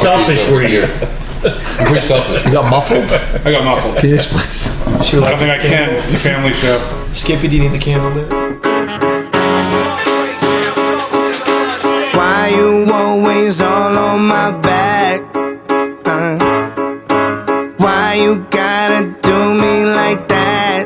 selfish were you? I'm pretty selfish. You got muffled? I got muffled. Can you explain? I don't think I can. It's a family show. Skippy, do you need the candle lit? Why you always all on my back? Why you gotta do me like that?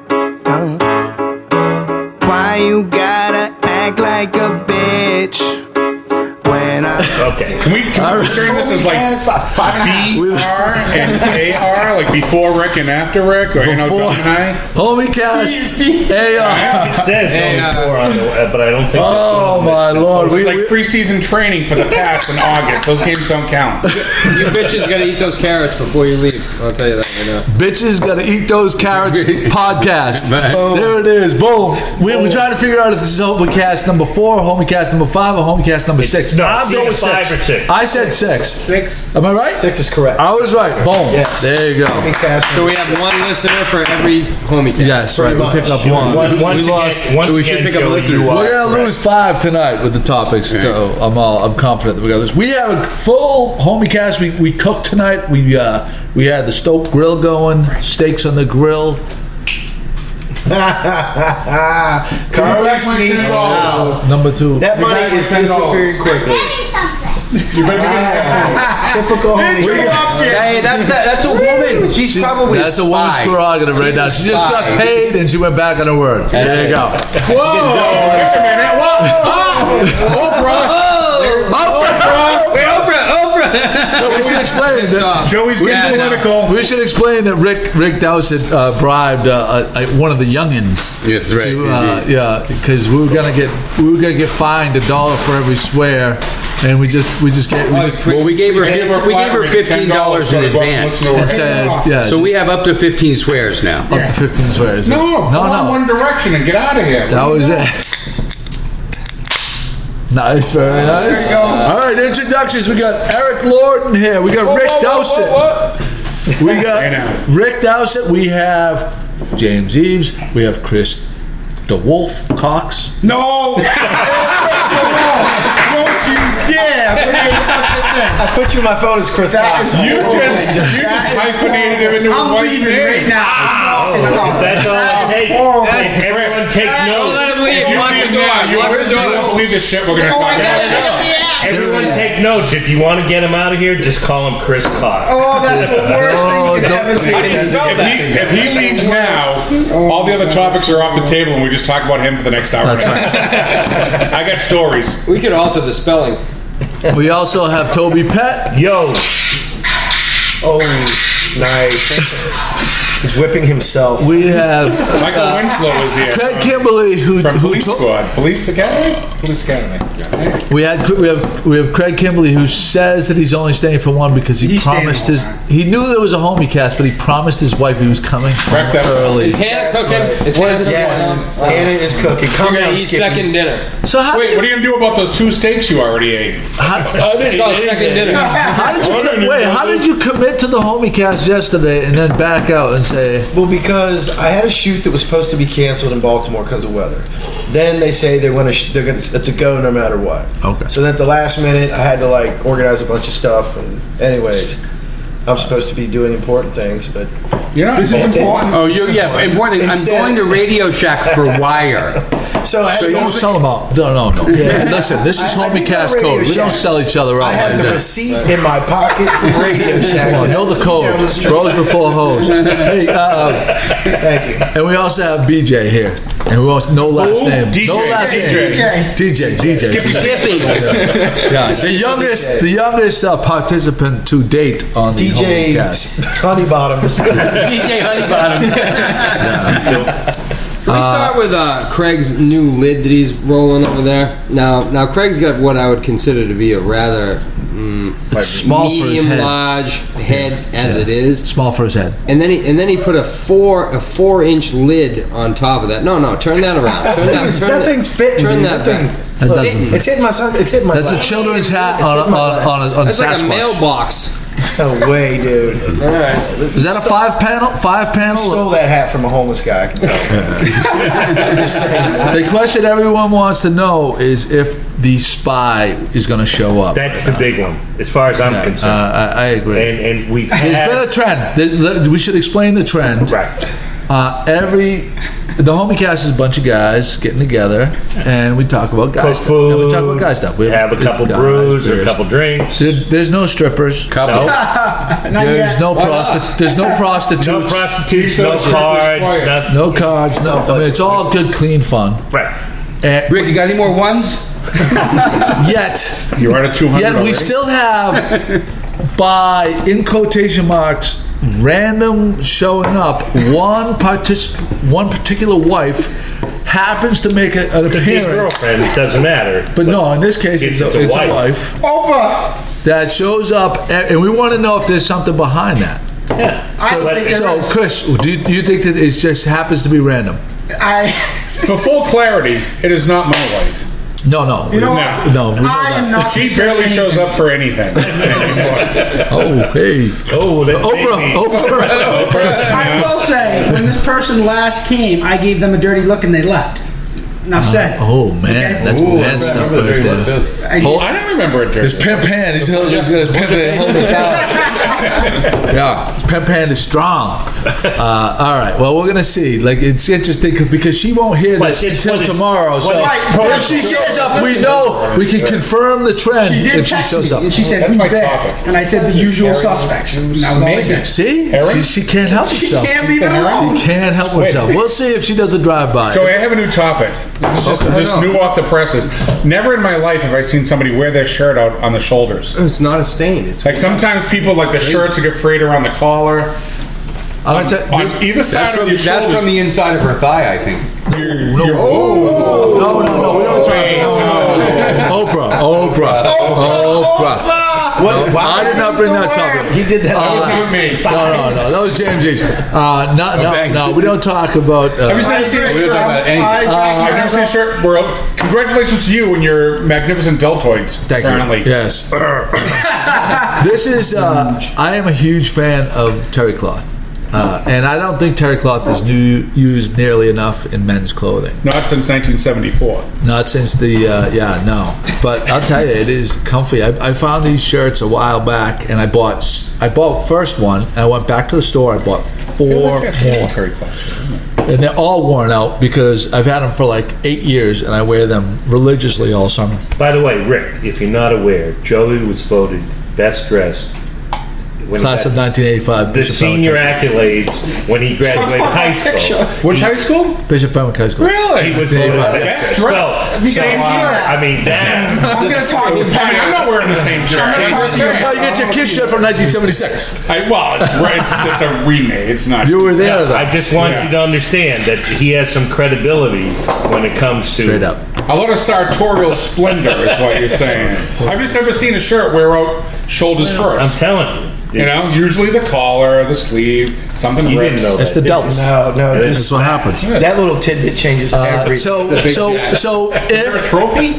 Why you gotta act like a bitch when I... Okay. Can we turn this as like BR and AR, like before Rick and after Rick, or Before- Gemini? Homie cast. AR. It says only 4 on the, but I don't think. Oh my lord. It's like preseason training for the past in August. Those games don't count. You bitches gotta eat those carrots before you leave. I'll tell you that right now. Bitches gotta eat those carrots podcast. There it is. Boom. We're trying to figure out if this is Homie Cast number 4, Homie Cast number 5, or Homie Cast number 6. No, I'm it's going with 5 or 6. I said 6. 6. Am I right? 6 is correct. I was right. Boom. Yes. There you go. So we have one listener for every homie cast. Yes, right. We pick up one. We lost. we should pick up a listener. We're gonna lose 5 tonight with the topics. So I'm confident that we're gonna lose. We have a full homie cast. We cooked tonight. We had the Stoke grill going, steaks on the grill. Carly Sneaks out. Number 2. That money is disappearing quickly. You better get Typical homie. Hey, that's a woman. She's probably That's a woman's spy. prerogative right now. She just got spy. paid and she went back on her word. There you go. Whoa! Wait a minute. Whoa! No, we should explain that. Joey's getting political. We should explain that Rick Dowsett bribed one of the youngins. Yes, right. Yeah, because we were gonna get fined $1 for every swear, and we just gave. Well, we gave her $15 in advance. And said, yeah. So we have up to 15 swears now. Up to 15 swears. No, go on One Direction and get out of here. That was it. Nice, very nice. There you go. All right, introductions. We got Eric Lorden here. We got Rick Dowsett. We got Rick Dowsett. We have James Eves. We have Chris DeWolf Cox. No! Don't you dare! I put you in my phone as Chris Cox. You just hyphenated him into his wife's name. That's all it takes. Everyone take note. Let him leave. Lock the door. You won't believe the shit we're going to talk about. Everyone take notes. If you want to get him out of here, just call him Chris Cox. Oh, that's the worst thing you could ever say. If he leaves now, all the other topics are off the table and we just talk about him for the next hour. That's right. I got stories. We could alter the spelling. We also have Toby Pett. Yo. Oh, nice. He's whipping himself. We have Michael Winslow is here. Craig Kimberly, From Police Squad. Police Academy? Police Academy. We have Craig Kimberly, who says that he's only staying for one because he promised he knew there was a homie cast, but he promised his wife he was coming Correct that. early. Is Hannah cooking? Is Hannah Yes. Hannah is cooking. Come You're down, gonna eat Skippy. second dinner. So how, Wait, what are you going to do about those 2 steaks you already ate? It's called second dinner. how did you commit to the homie cast yesterday and then back out and say? Well, because I had a shoot that was supposed to be canceled in Baltimore because of weather. Then they say they're gonna it's a go no matter what. Okay. So then at the last minute, I had to like organize a bunch of stuff. And anyways, I'm supposed to be doing important things, but You're not important. Oh, important thing. I'm Instead- going to Radio Shack for Wire. so I had So to you don't sell them out. No. Yeah. Listen, this is I homie did cast go to code. Radio We don't Shack. sell each other out I had like the that. receipt in my pocket from Radio Shack. Come on, know the code. Down the street. Bros before hoes. Hey, Thank you. and we also have BJ here, and we also no last name. DJ. No last name. DJ. Skippy. Yeah, the youngest participant to date on the homie DJ cast. Honey Bottoms. DJ Honeybottom. Can we start with Craig's new lid that he's rolling over there? Now Craig's got what I would consider to be a rather It's small for his medium head. large head as it is. Small for his head. And then he put a 4-inch lid on top of that. No, turn that around. That thing's fitting. Turn dude. that thing. back. That doesn't fit. It's hitting my son. It's hitting my. That's a glass. children's hat It's hitting my glass. on It's like a Sasquatch. mailbox. No way, dude. Is that a 5-panel? 5-panel? Stole that hat from a homeless guy. I can tell. I'm just saying. The question everyone wants to know is if the spy is going to show up. That's the big one, as far as I'm concerned. I agree. And we've There's had... been a trend. We should explain the trend. Right. The homie cast is a bunch of guys getting together, and we talk about guy Cook stuff. food. And we talk about guy stuff. We have a couple brews or a couple drinks. There's no strippers. Couple. There's no There's no prostitutes. No prostitutes, no cards, nothing. No cards. No. I mean, it's all good, clean fun. Right. And Rick, you got any more ones? yet, You're at a 200 yet we already? still have, by in quotation marks, random showing up. One particular wife happens to make an Could be a appearance. girlfriend, it doesn't matter. But no, in this case, it's a wife Oprah. that shows up, and we want to know if there's something behind that. Yeah. So, Chris, do you think that it just happens to be random? For full clarity, it is not my wife. No. You know what? No. we know I am that. not. She barely shows up for anything anymore. Oh, hey. Oh, that Oprah. I will say, when this person last came, I gave them a dirty look and they left. Enough said. Oh, man. That's man stuff right there. I don't remember it. His pimp hand. He's got his pimp hand holding it down. Yeah, his pimp hand is strong. All right. Well, we're gonna see. Like, it's interesting because she won't hear But this it's until what is- tomorrow. So what if she shows up, we know we can confirm the trend She did if she text shows me, up. and she said, That's "Who's my there?" topic. And I said, "The usual suspects." And that was all I said. See, Harry? she can't help She herself. can't leave it alone. She can't help herself. We'll see if she does a drive-by. Joey, I have a new topic. This is just new off the presses. Never in my life have I seen somebody wear their shirt out on the shoulders. It's not a stain. It's Like sometimes people like the shirts that get frayed around the collar. I'm gonna tell On you. either side of your That's shoulders. from the inside of her thigh, I think. No, we don't talk. Oprah. What? I did not bring that topic. He did that. That was not me. No. That was James Eves. No. We don't talk about. Have you seen a shirt? I've never seen a shirt. Well, congratulations to you and your magnificent deltoids. Thank apparently. you. Yes. This is. I am a huge fan of terry cloth, and I don't think terry cloth is used nearly enough in men's clothing. Not since 1974. Not since the no. But I'll tell you, it is comfy. I found these shirts a while back, and I bought first one, and I went back to the store. I bought 4 more, Terry Cloth. and they're all worn out because I've had them for like 8 years, and I wear them religiously all summer. By the way, Rick, if you're not aware, Joey was voted best dressed. When he Class got of 1985. the Bishop senior Fenwick High accolades when he graduated high school. Which high school? School. Bishop Fenwick High School. Really? He was voted Best best. dressed. Same shirt. I mean, that. I'm going to talk to I mean, I'm not wearing the same shirt. Oh, you get your Kiss shirt from 1976. Well, it's a remake. It's not. You were there, though. I just want you to understand that he has some credibility when it comes to Straight up. A lot of sartorial splendor is what you're saying. I've just never seen a shirt wear out shoulders I'm first. telling you. You know, usually the collar, the sleeve, something You didn't rips. know It's the delts. No. That's what happens. That little tidbit changes every. So Is there a if trophy?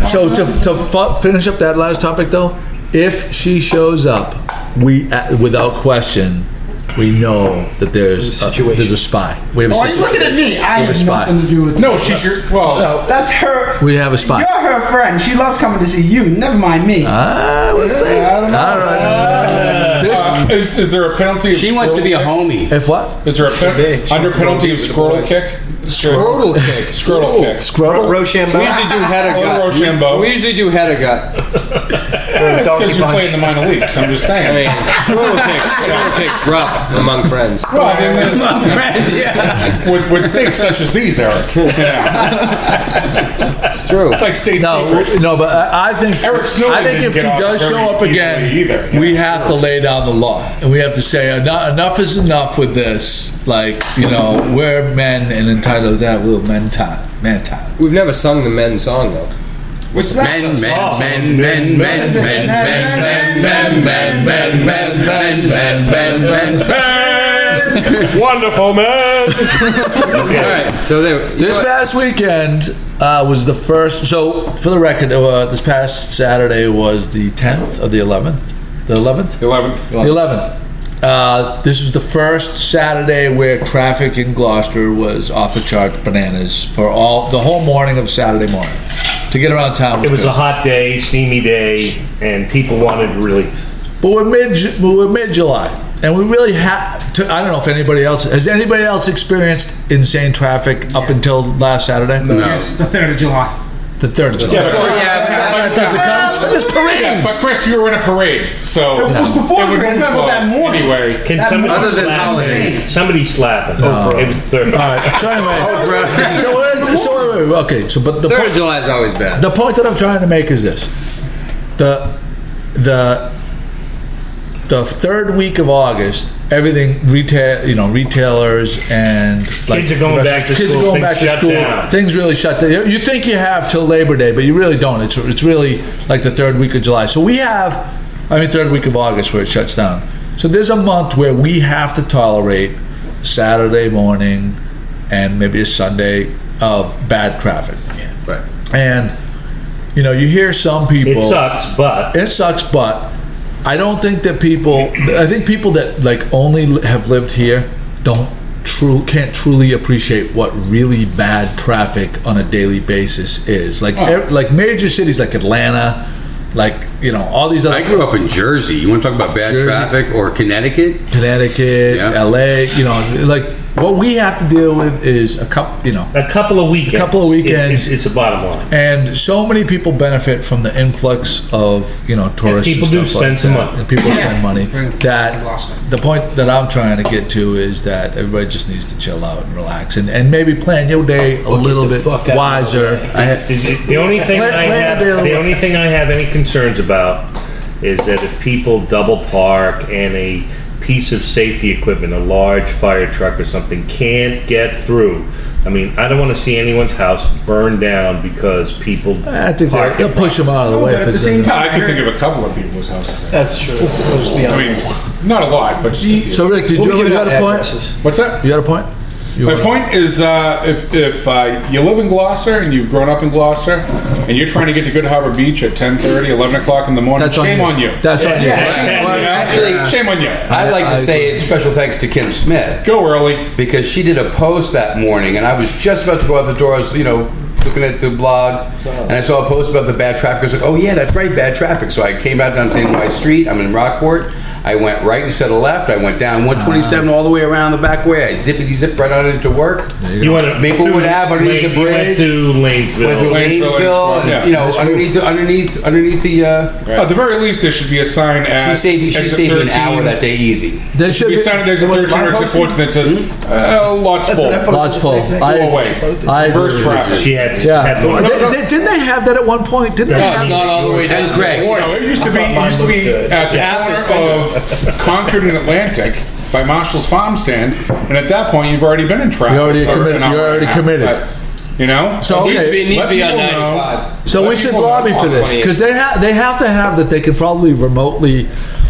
to finish up that last topic though, if she shows up, we without question, we know that there's a spy. We have a Why are you looking at me? I We have a have spy. nothing to do with No, she's your. Well, That's her. We have a spy. You're her friend. She loves coming to see you. Never mind me. We'll see. I don't know. All right. is there a penalty? Of She wants to be a homie. If what? Is there a be. She under wants to penalty go of deep with the scrotal boys. kick? Scrotal kick. Scrotal kick. Scrotal. Rochambeau. We usually do head of gut. Rochambeau. We usually do head of gut. Because you play in the minor leagues. I'm just I saying. mean, scrotal kicks rough among friends. Well, I mean, there's- Friends, yeah. with stakes such as these, Eric. You know, It's true. it's like state No, secrets. no, but I think Eric Snowden I think didn't if get she off does very show up again, easily either, yeah. we have to lay down the law, and we have to say enough is enough with this. Like, you know, we're men and entitled to have a little man time. We've never sung the men's song though. What's that? Wonderful, man. All right. So there. This past weekend was the first. So, for the record, this past Saturday was the 10th or the 11th. The 11th? 11th. The 11th. This is the first Saturday where traffic in Gloucester was off the charts bananas for the whole morning of Saturday morning. To get around town was It was good. a hot day, steamy day, and people wanted relief. But we're mid-July, and we really have to. I don't know if anybody else has experienced insane traffic up until last Saturday. Yes, the 3rd of July. The 3rd of July. That doesn't count. It's parades. Yeah, but Chris, you were in a parade, so It was before it would the parade, move but slow that morning. anyway. Can That somebody other than slap holidays. me? Somebody slapping. It was third. All right. So anyway, but the 3rd of point, July is always bad. the point that I'm trying to make is this: the third week of August, everything retailers and Kids are going back to kids school, are going things back to shut school. down. Things really shut down. You think you have till Labor Day, but you really don't. It's really like the third week of July. So we have, third week of August where it shuts down. So there's a month where we have to tolerate Saturday morning and maybe a Sunday of bad traffic. Right. And you hear some people. It sucks, but I don't think that I think people that like only have lived here can't truly appreciate what really bad traffic on a daily basis is. Like major cities like Atlanta, all these other. I grew up in Jersey. You want to talk about bad Jersey. traffic or Connecticut? Yeah. LA, what we have to deal with is a couple of weekends. It's the bottom line. And so many people benefit from the influx of tourists. people and do stuff like spend some that. money. And people spend money. That Gloucester. the point that I'm trying to get to is that everybody just needs to chill out and relax and maybe plan your day a little bit fuck out of wiser. The only thing Plan I have any concerns about is that if people double park and a piece of safety equipment, a large fire truck or something, can't get through. I don't want to see anyone's house burn down because people. I think park they'll push them out of the way. but If at the it's same in- time- I can think of a couple of people's houses. That's true. We'll just be I mean, honest. not a lot, but just a few. So Rick, We'll be you giving got out a point? addresses. What's that? You got a point? My point is, if you live in Gloucester and you've grown up in Gloucester, and you're trying to get to Good Harbor Beach at 10:30, 11 o'clock in the morning, That's shame on you. That's on you. Actually, Shame on you. I'd like to say special thanks to Kim Smith Go early. because she did a post that morning, and I was just about to go out the door. I was, looking at the blog, and I saw a post about the bad traffic. I was like, oh yeah, that's right, bad traffic. So I came out down to my street. I'm in Rockport. I went right instead of left. I went down 127 all the way around the back way. I zipped right on into work. You went to Maplewood Ave underneath the bridge. You went to Went to Lanesville. Lanesville, and Yeah. underneath the. At the very least, there should be a sign at. She saved me an 13. hour that day easy. There Should be a sign at exit Was it 13 or my exit 14 that says, lots That's full. what I posted Lots the full. same thing. I- Go away. I agree Reverse with traffic. She had. Yeah. no. Didn't they have that at one point? Didn't they No, have it's not all the way down. Greg. No, it used to be at the corner of Concord and Atlantic by Marshall's Farm Stand, and at that point, you've already been in traffic. You're already for committed. an hour You're and a already half. committed. So, It needs to be, okay. it needs to be on Let people know. 95. So Let we should people lobby know. for this because they have to have that. They can probably remotely,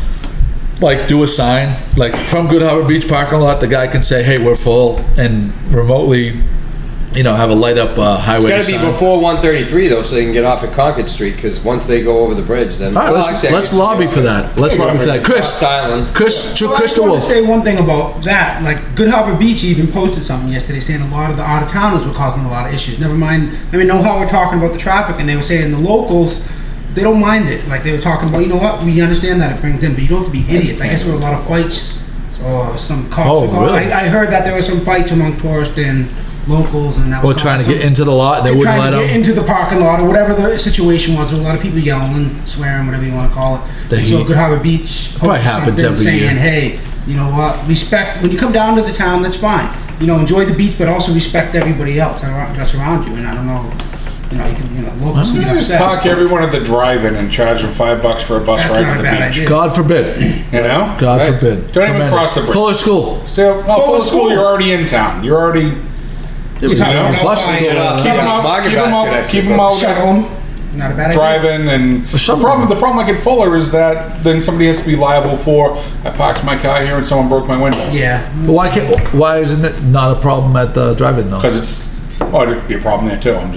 do a sign from Good Harbor Beach parking lot. The guy can say, "Hey, we're full," and remotely, have a light up highway It's got to be sign. before 133 though, so they can get off at Concord Street. Because once they go over the bridge, then All right, well, actually, I let's guess lobby you for that. Let's lobby for that. Cross Island. Chris Well, I just DeWolf. want to say one thing about that. Good Harbor Beach even posted something yesterday saying a lot of the out-of-towners were causing a lot of issues. Never mind, know how we're talking about the traffic, and they were saying the locals, they don't mind it. They were talking about, you know what, we understand that it brings in, but you don't have to be idiots. I guess there were a lot of fights or some cops. Oh, really? I heard that there were some fights among tourists and locals, and that was Or trying to get into the lot, and they wouldn't trying let to get them. into the parking lot or whatever the situation was. There were a lot of people yelling, swearing, whatever you want to call it. The And so heat. Good Harbor Beach Probably posted happens something every saying, year. hey, you know what, respect, when you come down to the town, that's fine. Enjoy the beach, but also respect everybody else that's around you. And I don't know, locals can get Just upset. park everyone at the drive-in and charge them $5 for a bus That's ride not to a the bad beach. idea. God forbid. God Right? forbid. Don't even Tremendous. cross the bridge. Fuller School. Still, full of school. You're already in town. You're already. You're talking know, about bus buying, school, Keep them out. Market Keep them basket, I out. Keep them suppose. shut out. home. Not a bad idea. Driving and the some- problem I get Fuller is that then somebody has to be liable for I parked my car here and someone broke my window Yeah. Why isn't it not a problem at the drive-in though? because it'd be a problem there too. I'm just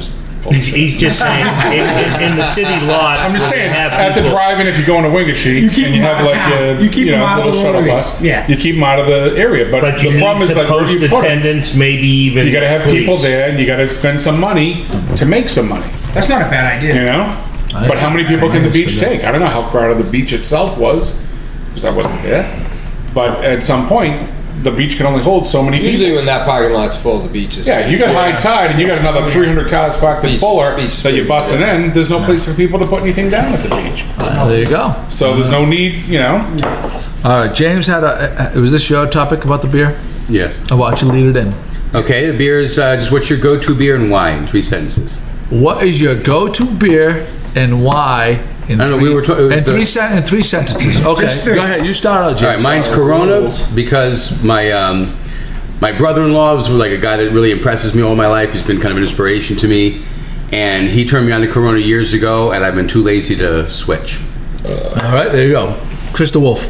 He's just saying, in the city lots. I'm just where they saying, have at the people- drive-in, if you go into Wingashi You keep and you them have out of like town. a You keep them out of little the shuttle rotary. bus, Yeah. you keep them out of the area. But you the problem need is to like where do post you put 'em? attendance, maybe even. You got to have people police. there, and you got to spend some money to make some money. That's not a bad idea. You know. But how many people can the beach take? I don't know how crowded the beach itself was, because I wasn't there. But at some point, the beach can only hold so many people. Usually when that parking lot's full, the beach is. Yeah, you got high tide and you got another 300 cars parked in Beach- Fuller beach that you're is busting in. There's no place for people to put anything down at the beach. There you go. So there's no need, you know. All right, James had was this your topic about the beer? Yes. I want you to lead it in. Okay, the beer is just what's your go-to beer and why in 3 sentences. What is your go-to beer and why? In I don't know, three, we were talking- in three sentences. Okay, go ahead. You start out, James. All right, mine's Corona because my brother-in-law was like a guy that really impresses me all my life. He's been kind of an inspiration to me, and he turned me on to Corona years ago, and I've been too lazy to switch. All right, there you go. Chris the Wolf.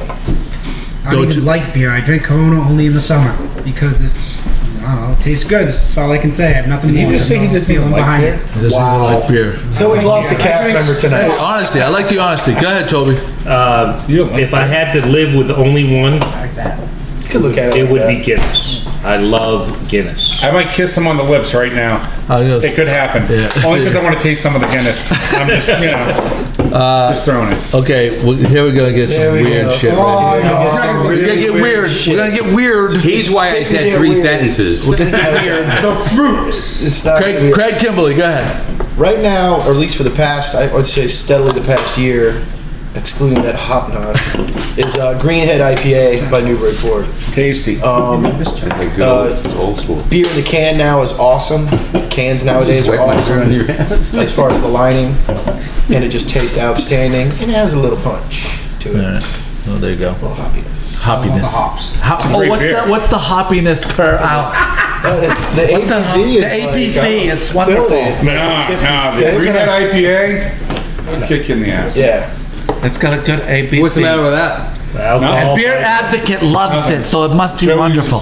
I don't even like beer. I drink Corona only in the summer because this. I don't know, it tastes good. That's all I can say. I have nothing more. you just say he doesn't feeling like behind beer? it. He doesn't even like beer. So we lost a cast member Hey, tonight. honesty. I like the honesty. Go ahead, Toby. If I had to live with only one, Like that. You could look at it. it like would that. be Guinness. I love Guinness. I might kiss him on the lips right now. It could happen. Yeah. Only because I want to taste some of the Guinness. I'm just, you know, just throwing it. Okay, well, here we're gonna get some There we weird go. shit Oh, right here. no, it's some We're really gonna get weird. shit. We're gonna get weird. He's why I said Get 3 weird. sentences. We're gonna get weird. The fruits. It's not Craig, weird. Craig Kimberly, go ahead. Right now, or at least for the past, I would say steadily the past year, excluding that hop knot, is Greenhead IPA by Newburyport. Tasty. It's like good old school. Beer in the can now is awesome. Cans nowadays are Wet myself on awesome your ass. as far as the lining, and it just tastes outstanding. And it has a little punch to it, All right. Oh, there you go. a little hoppiness. Hoppiness. The hops. great What's beer. What's the hoppiness per ounce? But it's the What's the- ABV. the ABV, it's wonderful. It's No, like 50 no, the cents. Greenhead IPA, I'll kick you in the ass. Yeah. It's got a good ABV. What's the matter with that? Alcohol. Beer Advocate loves it, so it must be Joey's- wonderful.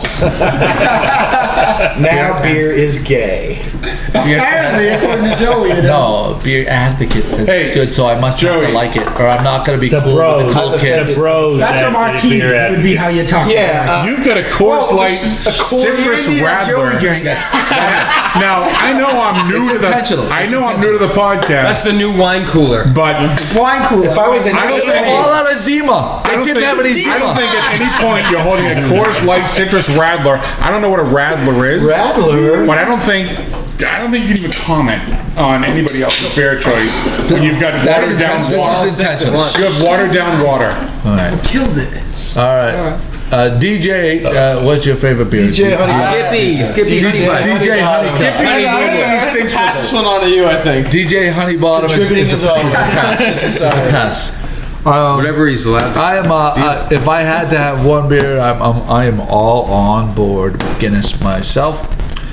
Now beer is gay. Apparently, according to Joey, it is. No, Beer Advocate says Hey, it's good, so I must have to Joey. like it, or I'm not going to be The cool with bros. the cool The kids. bros. That's at a martini. Beer Would be Advocate. how you talk. Yeah. You've got a Coors Well, Light a Coors- citrus Maybe that Joey radler. drinks. Now I know I'm new It's to intentional. the. I It's know I'm new to the podcast, That's the new wine cooler. but Wine cooler. If I was in I don't Italy- think- All out of Zima. I They don't didn't think- have any I Zima. don't think at any point you're holding a Coors Light citrus radler. I don't know what a radler is. Radler. But I don't think you can even comment on anybody else's beer choice when you've got That's watered down intentional. water. This is intentional. You have watered down water. All right. Killed it. All right. DJ, what's your favorite beer? DJ Honey. Skippy, DJ DJ Honey. Pass this one on to you, I think. DJ Honeybottom Contributing is as a always. pass. Whatever he's allowed. I am. If I had to have one beer, I am all on board with Guinness myself.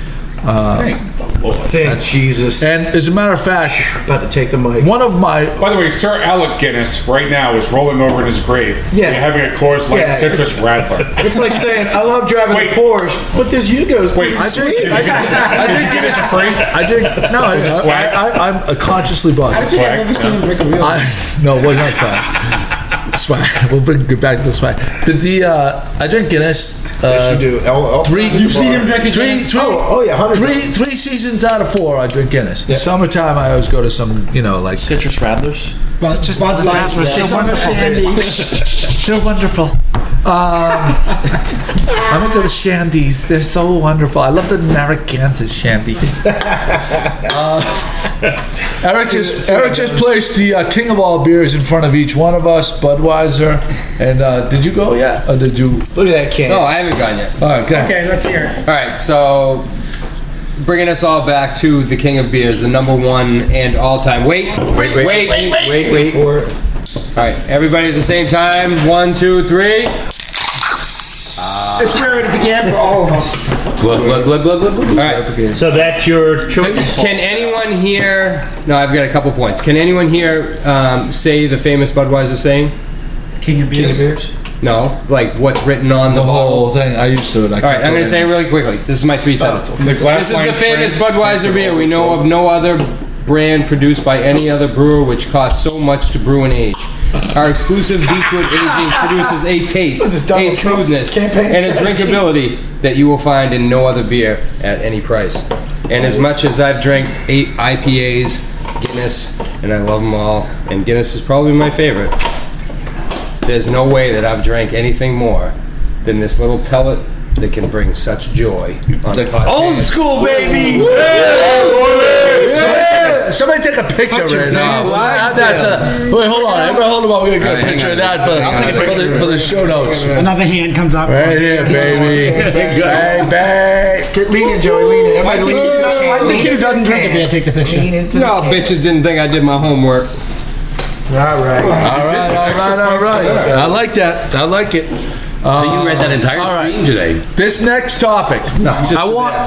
Thank Jesus. And as a matter of fact, About to take the mic. one of my By the way, Sir Alec Guinness right now is rolling over in his grave. Yeah. You're having a Coors Light Yeah. citrus radler. It's like saying, I love driving Wait. a Porsche, but this Yugo's Wait, pretty sweet. I drink Guinness free. I drink no. swag? I'm consciously bought. Swag. No, it was not swag. Swag. We'll bring it back to the swag. But I drink Guinness. Yes, you do. All Three. time. You've seen him drinking Guinness? Oh, yeah, 100%. Three seasons out of 4, I drink Guinness. The summertime, I always go to some, like Citrus Rattlers. Bud Light. They're wonderful. Shandy. They're wonderful. I'm into the shandies. They're so wonderful. I love the Narragansett shandy. Eric just placed the king of all beers in front of each one of us, Budweiser. And did you go yet? Or did you? Look at that can. No, I haven't gone yet. All right, go ahead. Okay, let's hear it. All right, so bringing us all back to the king of beers, the number one and all-time. Wait. For it. All right, everybody at the same time. 1, 2, 3. It's where it began for all of us. Glug, glug, glug, glug, glug, glug. All right. So that's your choice? Can anyone here? No, I've got a couple points. Can anyone here say the famous Budweiser saying? King of King of beers. beers. No, like what's written on the The whole bottle. thing. I used to it. All right, I'm going to say it really quickly. This is my 3 sentences. The glass This is the line famous frame- Budweiser beer. We know of no other brand produced by any other brewer which costs so much to brew and age. Our exclusive Beechwood aging produces a taste, This is a Donald Trump's smoothness, campaign and a strategy. drinkability that you will find in no other beer at any price. And as much as I've drank 8 IPAs, Guinness, and I love them all, and Guinness is probably my favorite, there's no way that I've drank anything more than this little pellet that can bring such joy on the podcast. Old school, baby. Somebody take a picture right now. Add that to, wait, hold on. Everybody hold on. We're going to get a picture of that for the show notes. Another hand comes up. Right here, baby. Hey, babe. Lean in, Joey. Lean in. Everybody lean into the can. The kid who doesn't drink a beer, take the picture. Lean into No, bitches didn't think I did my homework. All right. All right. I like that. I like it. So you read that entire all right. screen today? This next topic, I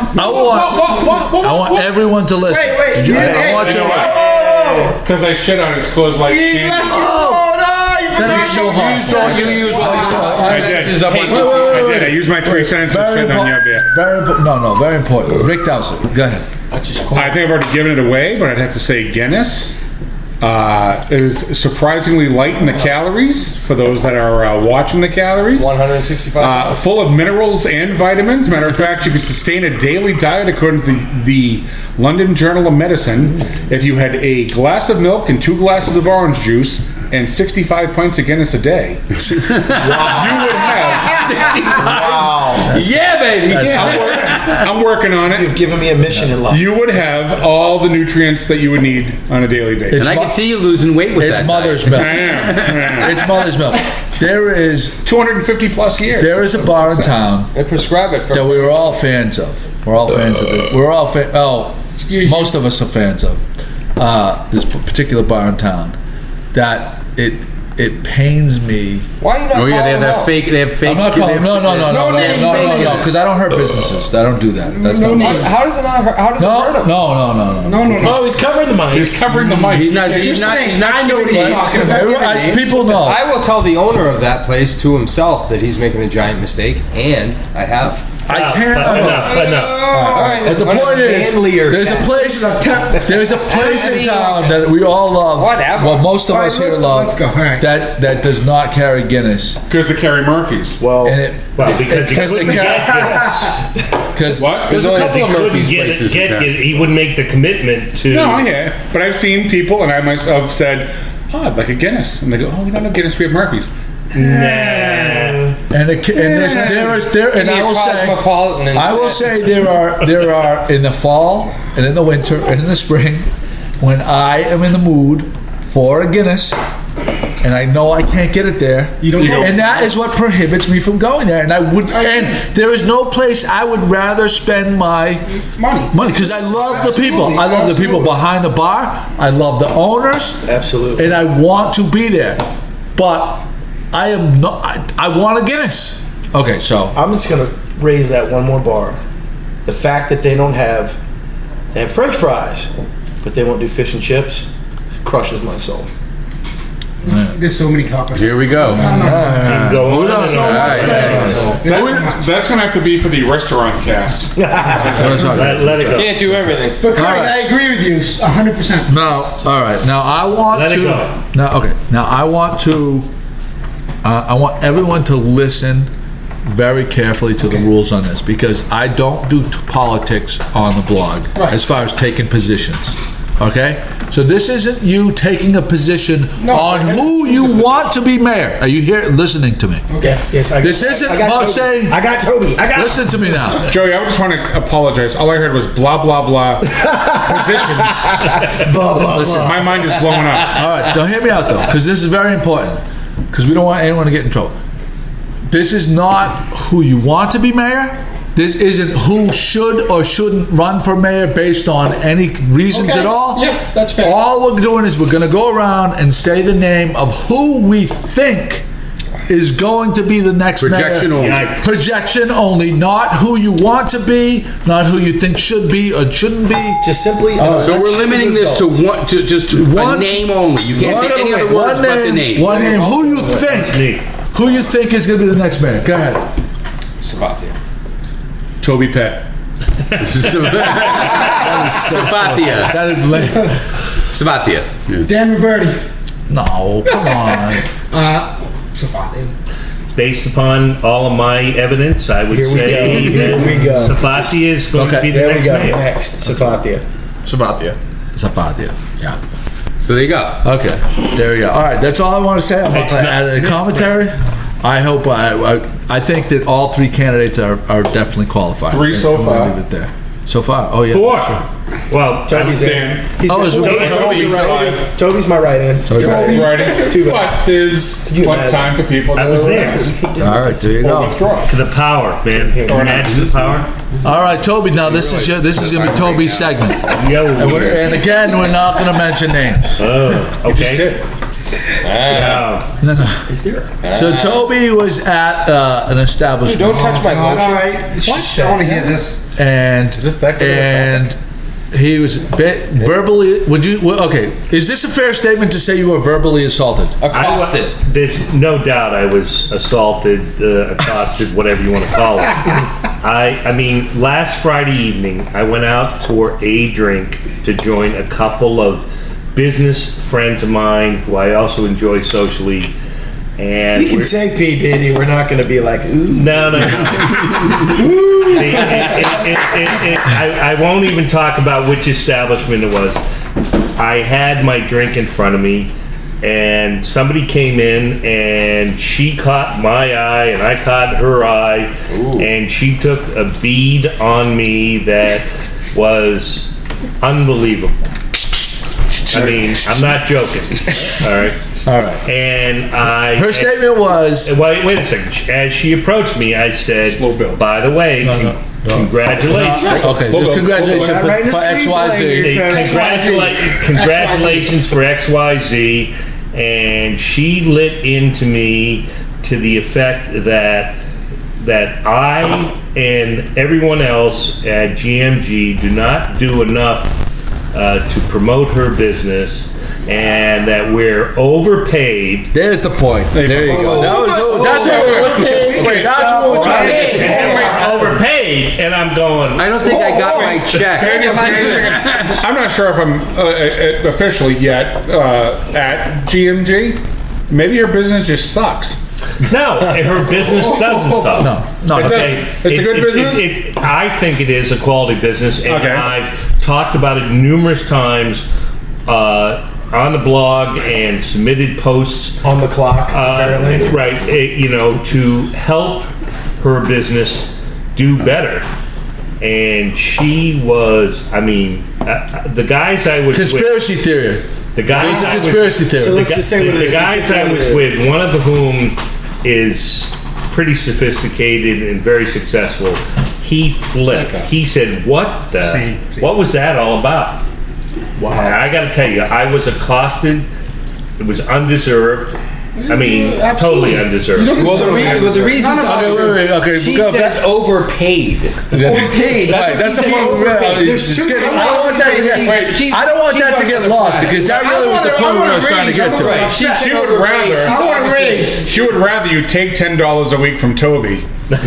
want everyone to listen. Wait. I want you to. Because I shit on his clothes like cheese. That is so hard. You use I did. I used my 3 cents to shit on your beer. Very important. Rick Dowsett, go ahead. I think I've already given it away, but I'd have to say Guinness is surprisingly light in the calories for those that are watching the calories. 165. Full of minerals and vitamins. Matter of fact, you could sustain a daily diet according to the London Journal of Medicine if you had a glass of milk and 2 glasses of orange juice and 65 pints of Guinness a day. You would have. Wow. Yeah, baby. I'm working on it. You've given me a mission in life. You would have all the nutrients that you would need on a daily basis. And I can see you losing weight with It's that. mother's I milk. am. It's mother's milk. There is 250 plus years. There is a bar in town They prescribe it for. that we were all fans of. We're all fans of it. We're all most of us are fans of this particular bar in town. That it pains me. Why are you not Oh yeah, calling they out? have fake. They have fake. I'm not calling. No, because I don't hurt businesses. I don't do that. That's not me. How does it not hurt? How does it hurt him? No. Oh, he's covering the mic. He's covering the mic. He's not. I know what he's talking about. People know. I will tell the owner of that place to himself that he's making a giant mistake, and I have. I can't. Enough. All right. But the point is, there's a place in town that we all love. Whatever. Well, most of us here love. Let's go. All right. That does not carry Guinness. Because the Kerry Murphys. Well, And it, Well, because he Because they couldn't can't- get Guinness. because What? There's a Because couple he of couldn't Murphy's get, places in town. he wouldn't make the commitment to. No, yeah. But I've seen people, and I myself said, oh, I'd like a Guinness. And they go, oh, we don't have Guinness, we have Murphys. and I will say. Cosmopolitan. I will say there are in the fall and in the winter and in the spring when I am in the mood for a Guinness and I know I can't get it there. You don't go. And that is what prohibits me from going there. And there is no place I would rather spend my money because I love the people. I love the people behind the bar. I love the owners. absolutely. And I want to be there. But I am not I want a Guinness. Okay, so I'm just gonna raise that one more bar. The fact that they have French fries, but they won't do fish and chips, crushes my soul. There's so many topics. Here we go. Go on and on. That's going to have to be for the restaurant cast. Let it go. Can't do everything. But Craig, All right. I agree with you 100%. No, all right. Now I want Let it to. go. Now, okay. Now I want to. I want everyone to listen very carefully to the rules on this because I don't do politics on the blog as far as taking positions. Okay, so this isn't you taking a position on who you want to be mayor. Are you here listening to me? Yes. This isn't about saying. I got Toby. Listen to me now. Joey, I just want to apologize. All I heard was blah, blah, blah. Positions. Blah, blah, Listen, blah. My mind is blowing up. All right, don't hear me out though, because this is very important. Because we don't want anyone to get in trouble. This is not who you want to be mayor. This isn't who should or shouldn't run for mayor based on any reasons at all. Yep, that's fair. All we're doing is we're going to go around and say the name of who we think is going to be the next Projection mayor. only. Yikes. Projection only, not who you want to be, not who you think should be or shouldn't be. Just simply. So we're limiting this to one, to just One- a name only. You can't say any other words but the name. One name. Who you think? Me. Who you think is going to be the next mayor? Go ahead. Sabathia. Toby Pett. Sabathia. That is lame. Sabathia. Dan Roberti. No, come on. Safathi. Based upon all of my evidence, I would Here we say go. Here we go. Safathia is going to Okay, be the There we next go. mayor. Next, Safathia. Safathia. Yeah. So there you go. Okay. There we go. All right. That's all I want to say. I'm not It's going to not- add a commentary. I hope I think that all three candidates are definitely qualified. Three so I'm gonna far. Leave it there. So far. Oh yeah. 4. Sure. Well, Toby's in. Dan. He's Oh, is it Toby's Toby right alive. in. Toby's my right hand. Toby's right hand. Right. It's too bad. But there's you plenty of imagine? time for people to I was there. All right. There you or go. withdraw. the power, man. Or Imagine the power. All right, Toby. Now this is going to be Toby's segment. Yo. And again, we're not going to mention names. Okay. Is there? So Toby was at an establishment. Don't touch my God, motion. all right. Shh, I want to hear this. And Is this that good of a and he was verbally. Okay, is this a fair statement to say you were verbally assaulted? Accosted. There's no doubt I was assaulted, accosted, whatever you want to call it. I mean, last Friday evening, I went out for a drink to join a couple of business friends of mine who I also enjoy socially. And You can say P. Diddy. We're not going to be like, ooh. No. I won't even talk about which establishment it was. I had my drink in front of me, and somebody came in, and she caught my eye, and I caught her eye, and she took a bead on me that was unbelievable. I mean, I'm not joking. All right. All right. And Her statement was. Wait a second. As she approached me, I said, Slow build. by the way, No. congratulations. Okay, just congratulations Slow for, build. for Right in the XYZ. screenplay. Congratulations for XYZ. And she lit into me to the effect that I and everyone else at GMG do not do enough to promote her business, and that we're overpaid. There's the point. There you go. That's what we're that's what we're trying to get to. And we're overpaid, and I'm going. I don't think I got my check. I'm not sure if I'm officially yet at GMG. Maybe your business just sucks. No, her business doesn't stop. No. It does. Okay. It's a good business? I think it is a quality business, and Okay. I've talked about it numerous times on the blog and submitted posts. On the clock, apparently. Right, to help her business do better. And she was, the guys I was Conspiracy theory. with, the guys It's a I was- conspiracy theory. So let's just say what it the is. guys I was with, one of whom is pretty sophisticated and very successful. He flipped. He said, "What the? Same. What was that all about?" Wow. And I got to tell you, I was accosted. It was undeserved. Totally undeserved. Well, the reason Okay, she go says back. overpaid. Overpaid. Right, that's the point. I don't want that to get. I don't want that to get lost because that really was the point we were trying to get to. Right. She would rather you take $10 a week from Toby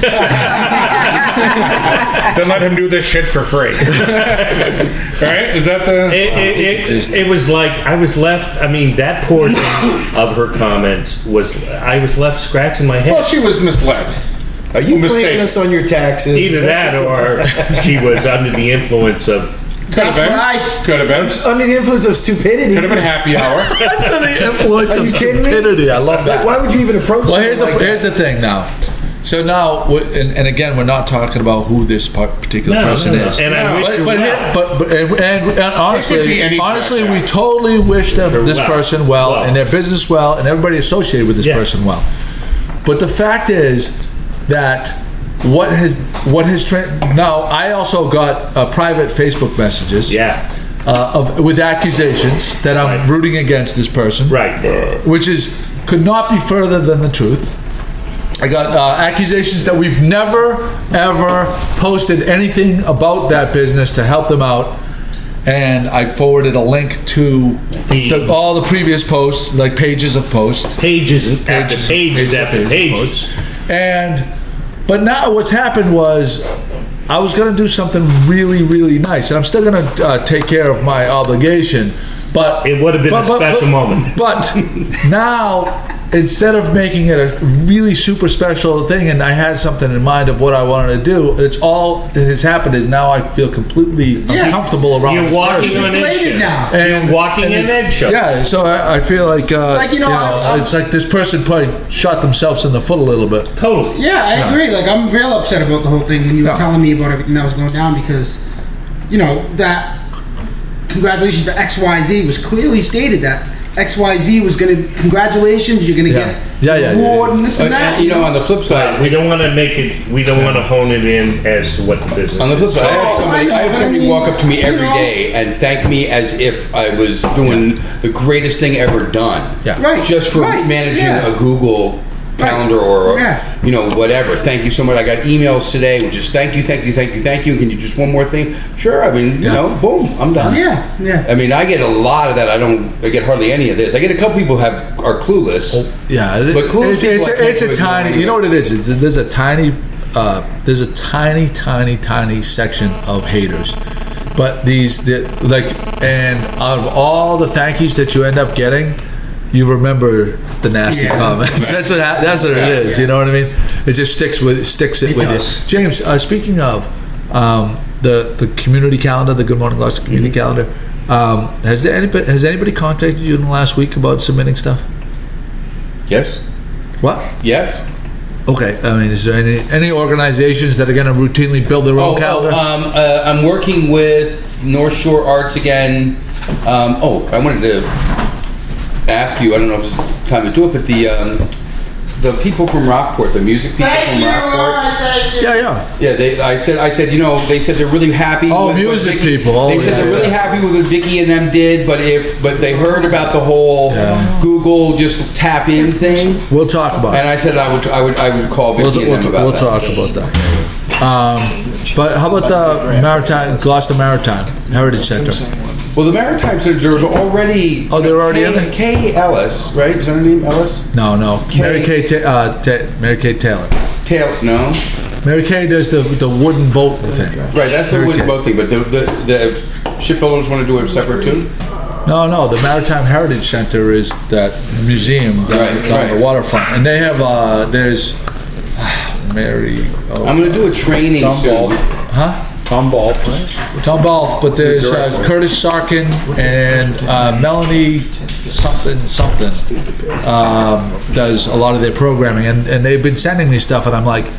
than let him do this shit for free. Right? Is that the? It was like I was left. That portion of her comments I was left scratching my head. Well, she was misled. Are you Mistake. blaming us on your taxes? Either that or she was under the influence of. Could have been. Could have been. Under the influence of stupidity. Could have been happy hour. That's under the influence Are of you kidding me? stupidity. I love that. Why would you even approach Well, something here's the thing now. So now, and again, we're not talking about who this particular person is. And I wish her and honestly, we totally wish this person well, and their business well, and everybody associated with this person well. But the fact is that now I also got private Facebook messages. With accusations that I'm rooting against this person. Right. Which could not be further than the truth. I got accusations that we've never, ever posted anything about that business to help them out. and I forwarded a link to all the previous posts, like pages of posts. Pages after pages. But now what's happened was I was going to do something really, really nice, and I'm still going to take care of my obligation. But it would have been a special moment. But now, instead of making it a really super special thing, and I had something in mind of what I wanted to do, that has happened is now I feel completely uncomfortable around this person. You're walking an eggshell. Yeah, so I feel like, it's like this person probably shot themselves in the foot a little bit. Totally. Yeah, I agree. Like, I'm real upset about the whole thing when you were telling me about everything that was going down because, that congratulations to XYZ was clearly stated that XYZ was going to, congratulations, you're going to get an award and this and that. On the flip side, we don't want to want to hone it in as to what the business is. On the flip side, I have somebody walk up to me every day and thank me as if I was doing the greatest thing ever done. Yeah. Right. Just for managing a Google calendar or whatever. Thank you so much. I got emails today which is thank you. Can you just one more thing? Sure. I mean, boom, I'm done. Yeah. I mean, I get a lot of that. I get hardly any of this. I get a couple people who are clueless. But clueless it's a tiny. You know what it is? There's a tiny section of haters. But and out of all the thank yous that you end up getting, you remember the nasty comments. That's what it is. You know what I mean? It just sticks with you. James, speaking of the community calendar, the Good Morning Gloucester community calendar, has anybody contacted you in the last week about submitting stuff? Yes. What? Yes. Okay. I mean, is there any organizations that are going to routinely build their own calendar? I'm working with North Shore Arts again. I wanted to ask you, I don't know if this is time to do it, but the people from Rockport, the music people from Rockport. Yeah. I said, they said they're really happy. Oh, music people. They said they're really happy with what Vicky and them did, but they hered about the whole Google just tap in thing. We'll talk about it. And I said I would call Vicky and them about that. We'll talk about that. But how about the Gloucester Maritime Heritage Center? Well, the Maritime Center was already. Oh, they're already in there? Kay Ellis, right? Is her name Ellis? No. Mary Kay Taylor. No. Mary Kay does the wooden boat thing. Right, that's the wooden boat thing, but the shipbuilders want to do it separate too? No. The Maritime Heritage Center is that museum down the waterfront. And they have, there's Mary. I'm going to do a training soon. Huh? Tom Balf, but there's Curtis Sarkin and Melanie something does a lot of their programming, and they've been sending me stuff, and I'm like,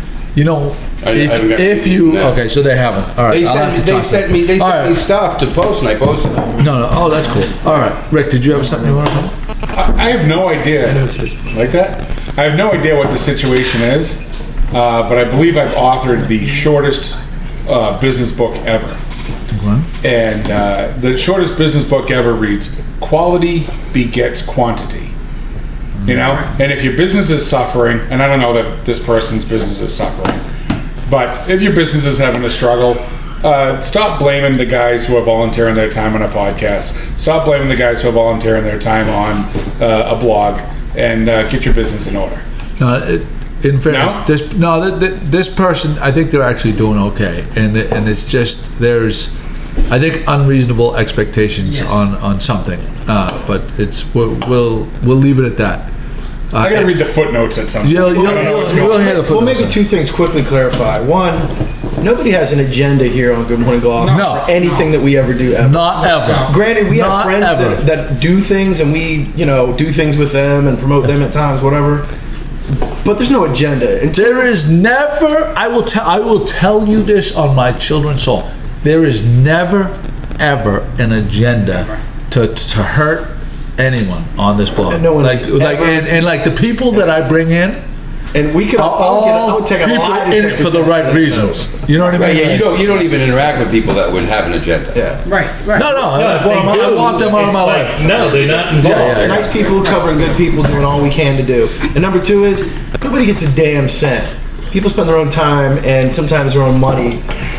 if you okay, so they haven't. All right, they sent me stuff to post, and I posted them. No. Oh, that's cool. All right, Rick, did you have something you want to talk about? I have no idea. Like that? I have no idea what the situation is, but I believe I've authored the shortest business book ever. And the shortest business book ever reads, quality begets quantity. And if your business is suffering, and I don't know that this person's business is suffering, but if your business is having a struggle, stop blaming the guys who are volunteering their time on a podcast. Stop blaming the guys who are volunteering their time on a blog, and get your business in order. In fairness, this person, I think they're actually doing okay, and it's just there's, I think, unreasonable expectations on something, but we'll leave it at that. I gotta read the footnotes at some point. You'll hear the footnotes. Well, maybe two things quickly clarify. One, nobody has an agenda here on Good Morning Gloucester for anything that we ever do ever. Not ever. Granted, we have friends that do things, and we do things with them and promote them at times, whatever. But there's no agenda. There is never. I will tell you this on my children's soul. There is never, ever an agenda to hurt anyone on this blog. And no one like the people that I bring in. And we could I would take a people lie in it for the right reasons. You know what I mean? Right, yeah, you don't even interact with people that would have an agenda. Yeah. Right. No. I want them out of my life. No, they're not involved. Nice people covering good people, doing all we can to do. And number two is nobody gets a damn cent. People spend their own time and sometimes their own money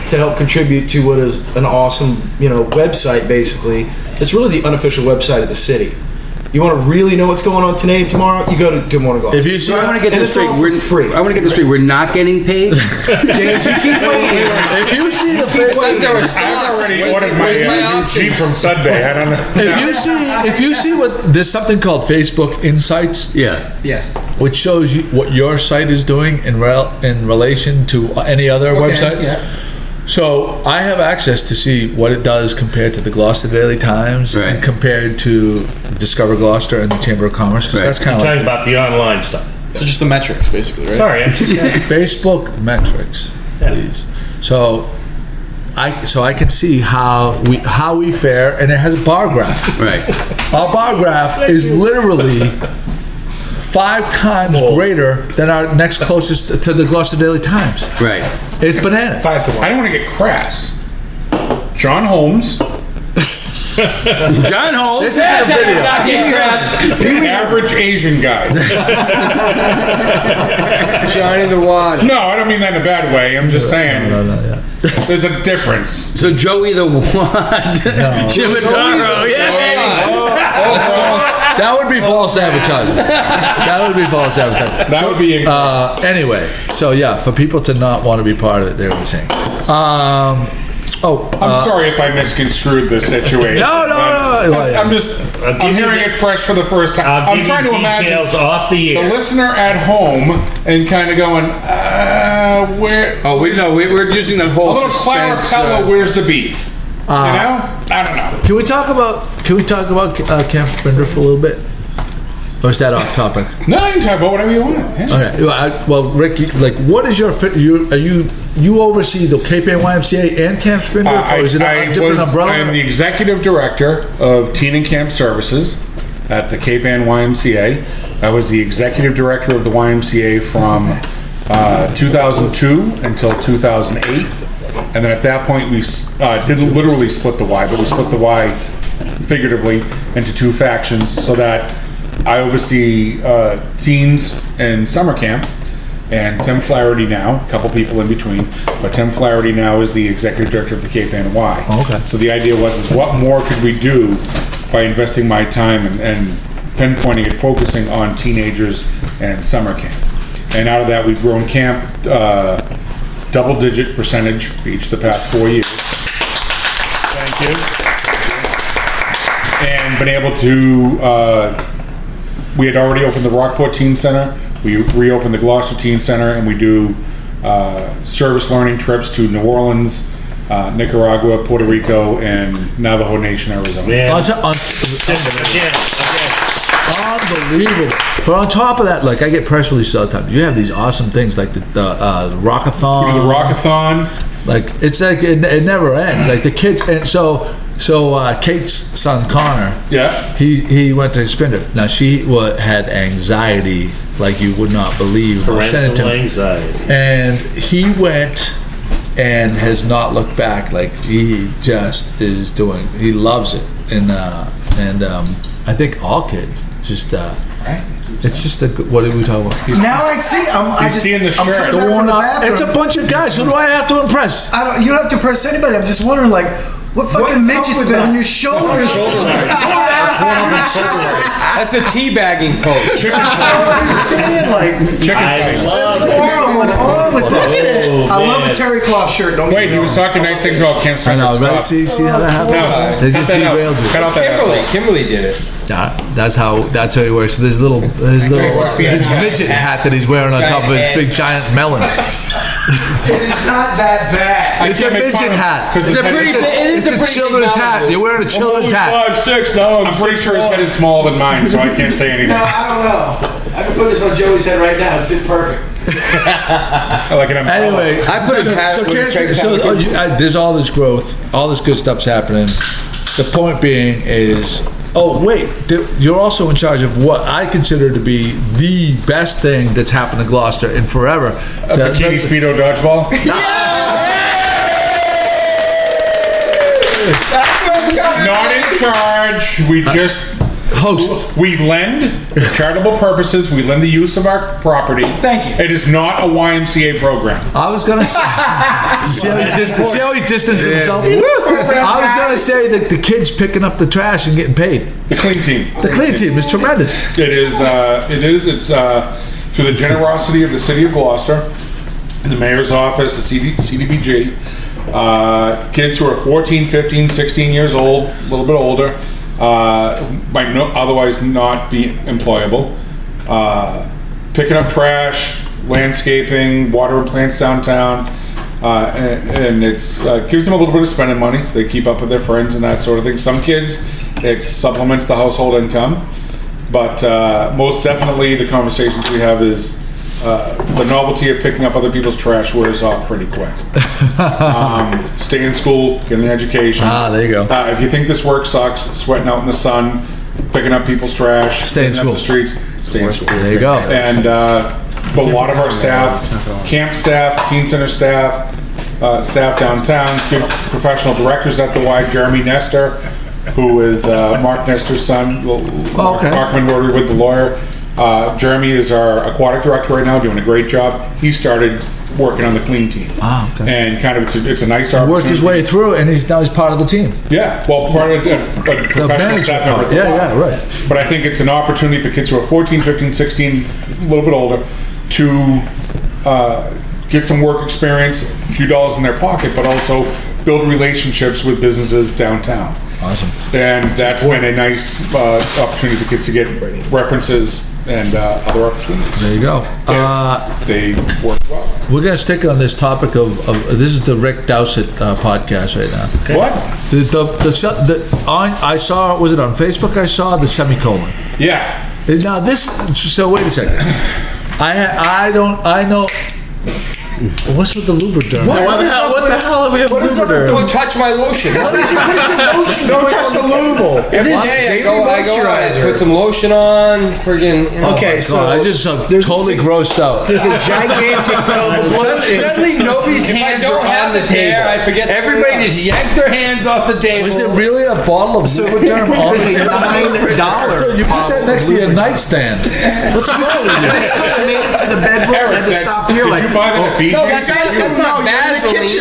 to help contribute to what is an awesome, website. Basically, it's really the unofficial website of the city. You want to really know what's going on today and tomorrow? You go to Good Morning Golf. If you see, I want to get And this it's straight. all for free. I want to get this straight. We're not getting paid. James, you keep waiting. if you see the I've already ordered my Jeep from Sudbay. I don't know. if you see what there's something called Facebook Insights, Yeah. Yes. which shows you what your site is doing in relation to any other website. Yeah. So I have access to see what it does compared to the Gloucester Daily Times Right. and compared to Discover Gloucester and the Chamber of Commerce, because Right. that's kind I'm of talking like about the online stuff. Just the metrics, basically, right? Sorry, I'm just Facebook metrics, please. So I can see how we fare, and it has a bar graph. Right. Our bar graph is literally 5 times greater than our next closest to the Gloucester Daily Times. Right. It's banana. 5 to 1. I don't want to get crass. John Holmes, John Holmes. This isn't a video. the average Asian guy. Johnny the Wad. No, I don't mean that in a bad way. I'm just saying No, yeah. there's a difference. So Joey the Wad. Chimataro. That would be false advertising. That would be false advertising. That would be Anyway, so yeah, for people to not want to be part of it, they're insane. I'm sorry if I misconstrued the situation. No. I'm hearing it fresh for the first time. I'll I'm give trying you to imagine details off the the air. listener at home and kind of going, where? Oh, we're using that whole A little suspense. Clarapella, where's the beef? I don't know. Can we talk about Camp Spindrift for a little bit? Or is that off topic? No, you can talk about whatever you want. Yeah. Okay. Well, Rick, what is your you oversee the Cape Ann YMCA and Camp Spindrift, or is it a different umbrella? I'm the executive director of Teen and Camp Services at the Cape Ann YMCA. I was the executive director of the YMCA from 2002 until 2008. And then at that point, we didn't literally split the Y, but we split the Y figuratively into 2 factions so that I oversee teens and summer camp. And Tim Flaherty now, a couple people in between, but Tim Flaherty now is the executive director of the Cape Ann Y. Okay. So the idea was, what more could we do by investing my time and pinpointing it, focusing on teenagers and summer camp. And out of that, we've grown camp double-digit percentage for each of the past 4 years. Thank you. And been able to, we had already opened the Rockport Teen Center. We reopened the Gloucester Teen Center, and we do service learning trips to New Orleans, Nicaragua, Puerto Rico, and Navajo Nation, Arizona. Yeah. Unbelievable. But on top of that, like, I get press releases all the time. You have these awesome things like the Rockathon. We do the Rockathon. Like, it's like it never ends. Like the kids, and so Kate's son Connor. Yeah. He went to Spindrift. Now she had anxiety like you would not believe. Parental anxiety. And he went and has not looked back. Like, he just is doing. He loves it, and I think all kids just. Right. It's just a. What are we talking about? Now I see. I'm seeing the shirt. coming back from the bathroom. It's a bunch of guys. Who do I have to impress? You don't have to impress anybody. I'm just wondering, like, what fucking midget's been on your shoulders? That's the teabagging pose. I don't understand. Like, Chicken I face. love what's going on with that? I love a terry cloth shirt. Don't Wait, you he know? was talking nice things about Camp I know, Spindrift. right? Stop. See how that happens? They just Cut that out. derailed you. Cut out that Kimberly did it. That's how it works. So there's his midget hat that he's wearing on top of his big giant melon. It's not that bad. It's a midget hat. Because It's a children's hat. You're wearing a children's hat. 5'6" now. I'm pretty sure his head is smaller than mine, so I can't say anything. No, I don't know. I can put this on Joey's head right now. It'd fit perfect. I like it. Anyway, I put a hat with Craig's hat. there's all this growth, all this good stuff's happening. The point being is, you're also in charge of what I consider to be the best thing that's happened to Gloucester in forever. Bikini Speedo dodgeball. Not in charge. We just Hosts. We lend for charitable purposes. We lend the use of our property. Thank you. It is not a YMCA program. I was gonna say, see how he distanced himself. I was gonna say that the kids picking up the trash and getting paid. The clean team. The clean team is tremendous. It is. It's through the generosity of the city of Gloucester, the mayor's office, the CDBG. Kids who are 14, 15, 16 years old, a little bit older, might otherwise not be employable. Picking up trash, landscaping, watering plants downtown, and it's gives them a little bit of spending money so they keep up with their friends and that sort of thing. Some kids, it supplements the household income, but most definitely the conversations we have is the novelty of picking up other people's trash wears off pretty quick. Stay in school, get an education. There you go. If you think this work sucks, sweating out in the sun, picking up people's trash, Stay in picking school. up the streets, stay in school. There you go. And but a lot of our staff, camp staff, teen center staff, staff downtown, professional directors at the Y, Jeremy Nestor, who is Mark Nestor's son. okay. Mark Rotary with the lawyer. Jeremy is our aquatic director right now, doing a great job. He started working on the clean team. Okay. And kind of it's a nice opportunity. Worked his way through it, and now he's part of the team. Yeah, well, part of a professional staff member. Part. Yeah, right. But I think it's an opportunity for kids who are 14, 15, 16, a little bit older, to get some work experience, a few dollars in their pocket, but also build relationships with businesses downtown. Awesome. And that's been a nice opportunity for kids to get references and other opportunities. There you go. They work well. We're going to stick on this topic of this is the Rick Dowsett podcast right now. What? I saw, was it on Facebook? I saw the semicolon. Yeah. Now so wait a second. I know. What's with the Lubriderm? What the hell are we having Lubriderm? Don't touch my lotion. Don't touch the lube. I put some lotion on. Friggin'. Okay, so I just totally grossed out. There's a gigantic tub of lotion. Suddenly, nobody's hands are on the table. I forget. Everybody just yanked their hands off the table. Is there really a bottle of Lubriderm on the table? $9. You put that next to your nightstand. What's wrong with you? This kind of made it to the bedroom and had to stop here. Did you buy that at BJ's? No, that's not Vaseline.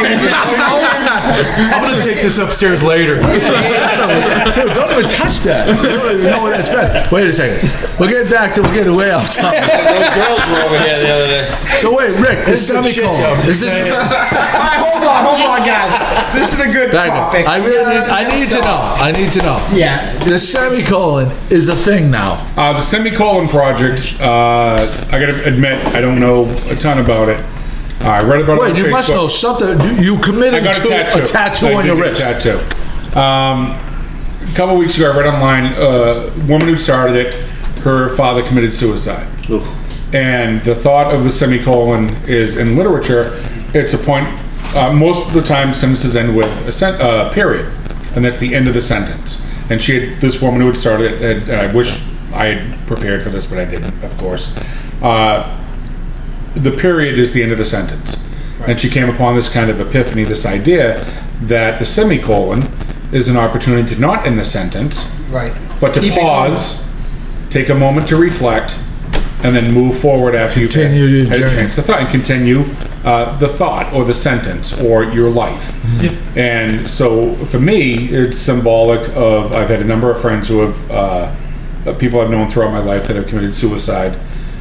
I'm going to take this upstairs later. Dude, don't even touch that. You don't even know what that's been. Wait a second. We're getting way off topic. Those girls were over here the other day. So wait, Rick, this semicolon. Is this? Hold on, guys. This is a good topic. I need to know. Yeah. The semicolon is a thing now. The semicolon project, I gotta admit, I don't know a ton about it. I read about it on Wait, you Facebook. must know something. You committed I got to a tattoo on your wrist. A couple weeks ago, I read online, a woman who started it, her father committed suicide. Oof. And the thought of the semicolon is, in literature, it's a point, most of the time sentences end with a period, and that's the end of the sentence. And this woman who had started it, and I wish I had prepared for this, but I didn't, of course. The period is the end of the sentence. Right. And she came upon this kind of epiphany, this idea that the semicolon is an opportunity to not end the sentence, Right. but to pause, take a moment to reflect, and then move forward after you've had a chance to thought, and continue the thought or the sentence or your life. Yep. And so for me, it's symbolic of, I've had a number of friends who have, people I've known throughout my life that have committed suicide,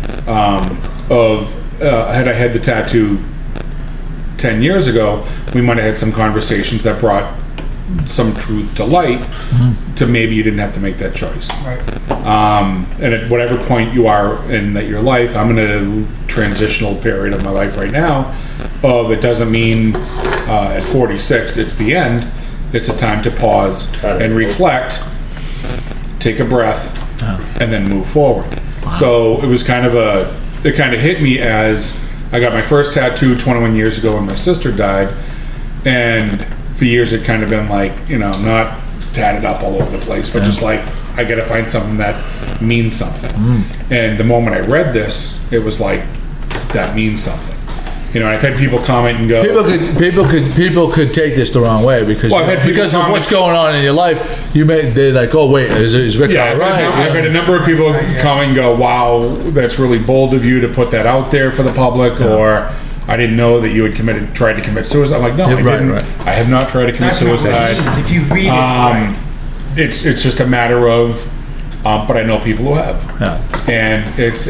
had I had the tattoo 10 years ago, we might have had some conversations that brought some truth to light to maybe you didn't have to make that choice. Right. And at whatever point you are in your life, I'm in a transitional period of my life right now of, it doesn't mean at 46 it's the end. It's a time to pause and reflect, take a breath, and then move forward. Wow. So it was it kind of hit me as I got my first tattoo 21 years ago when my sister died, and for years it kind of been like, I'm not tatted up all over the place, but just like, I got to find something that means something. And the moment I read this, it was like, that means something. You know, I've had people comment and go, People could take this the wrong way because Well, I've had people because of comment- what's going on in your life. They're like, oh wait, is Rick yeah, all right? I've had a number of people comment and go, wow, that's really bold of you to put that out there for the public, or I didn't know that you had tried to commit suicide. I'm like, no, I didn't. Right. I have not tried to commit That's not what suicide. it means. If you read it, right. It's just a matter of, but I know people who have. Yeah. And it's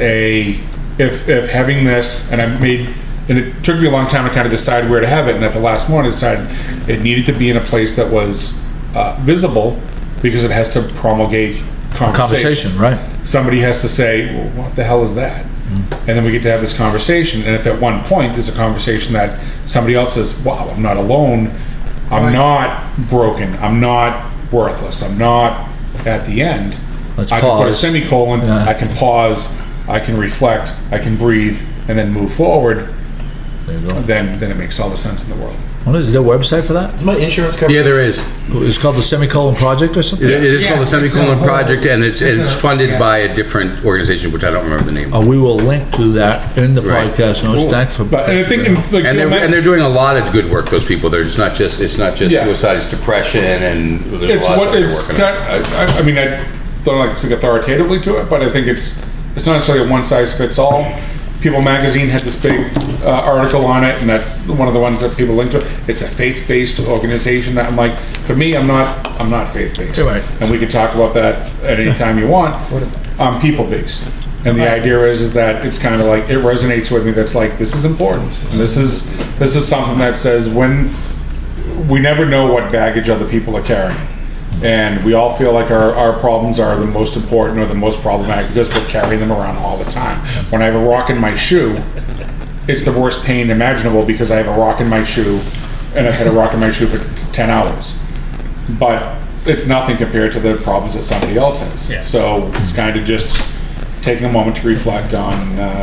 if having this, and it took me a long time to kind of decide where to have it, and at the last moment I decided it needed to be in a place that was visible, because it has to promulgate conversation. Right. Somebody has to say, well, what the hell is that? And then we get to have this conversation, and if at one point there's a conversation that somebody else says, wow, I'm not alone, I'm not broken, I'm not worthless, I'm not at the end, Let's I can put a pause. semicolon, Yeah. I can pause, I can reflect, I can breathe, and then move forward. There you go. Then it makes all the sense in the world. Is there a website for that? Is my insurance covered? Yeah, there is. It's called the Semicolon Project or something. It is Yeah, called the it's a Semicolon whole- Project, and it's a- funded yeah. by a different organization, which I don't remember the name. We will link to that in the Right. podcast notes. Thanks for. But and I think, like, And they're doing a lot of good work. Those people. It's not just Yeah. suicide. It's depression, and there's it's a lot what of stuff it's they're working on. kind I mean, I don't like to speak authoritatively to it, but I think it's not necessarily a one size fits all. People Magazine had this big article on it, and that's one of the ones that people link to. It's a faith-based organization. That I'm like, for me, I'm not faith-based, Right. and we can talk about that at any time you want. I'm people-based, and the idea is that it's kind of like it resonates with me. That's like, this is important, and this is something that says when we never know what baggage other people are carrying. And we all feel like our problems are the most important or the most problematic because we're carrying them around all the time. When I have a rock in my shoe, it's the worst pain imaginable because I have a rock in my shoe and I've had a rock in my shoe for 10 hours. But it's nothing compared to the problems that somebody else has. Yeah. So it's kind of just taking a moment to reflect on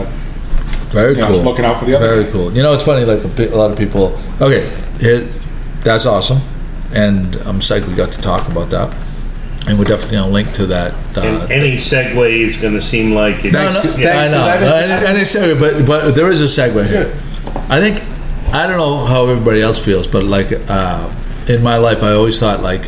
Very cool. looking out for the other Very guy. cool. You know, it's funny. Like a lot of people. Okay, here, that's awesome, and I'm psyched we got to talk about that, and we're definitely gonna link to that. And any segue is going to seem like it. No, I know. Any segue, but there is a segue here. I think I don't know how everybody else feels, but like in my life, I always thought like.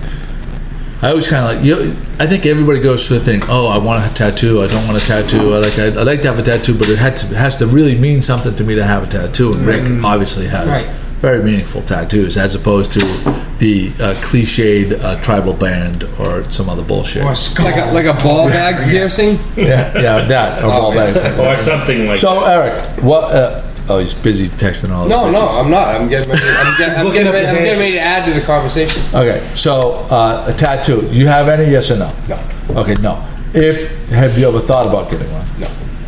I always kind of like you. I think everybody goes through the thing. Oh, I want a tattoo. I don't want a tattoo. I like to have a tattoo, but it has to really mean something to me to have a tattoo. And Rick obviously has very meaningful tattoos, as opposed to the cliched tribal band or some other bullshit. Or a skull. Like a ball bag piercing. Yeah, that or ball bag. Or something like So Eric, what? Oh, he's busy texting all. No, his no, bitches. I'm not. I'm getting ready. I'm getting ready to add to the conversation. Okay, so a tattoo. You have any? Yes or no? No. Okay, no. Have you ever thought about getting one? No.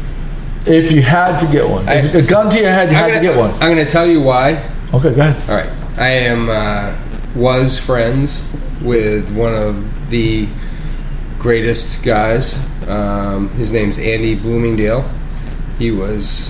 If you had to get one, if a gun to your head, you had to get one. I'm going to tell you why. Okay, go ahead. All right. I am was friends with one of the greatest guys. His name's Andy Bloomingdale. He was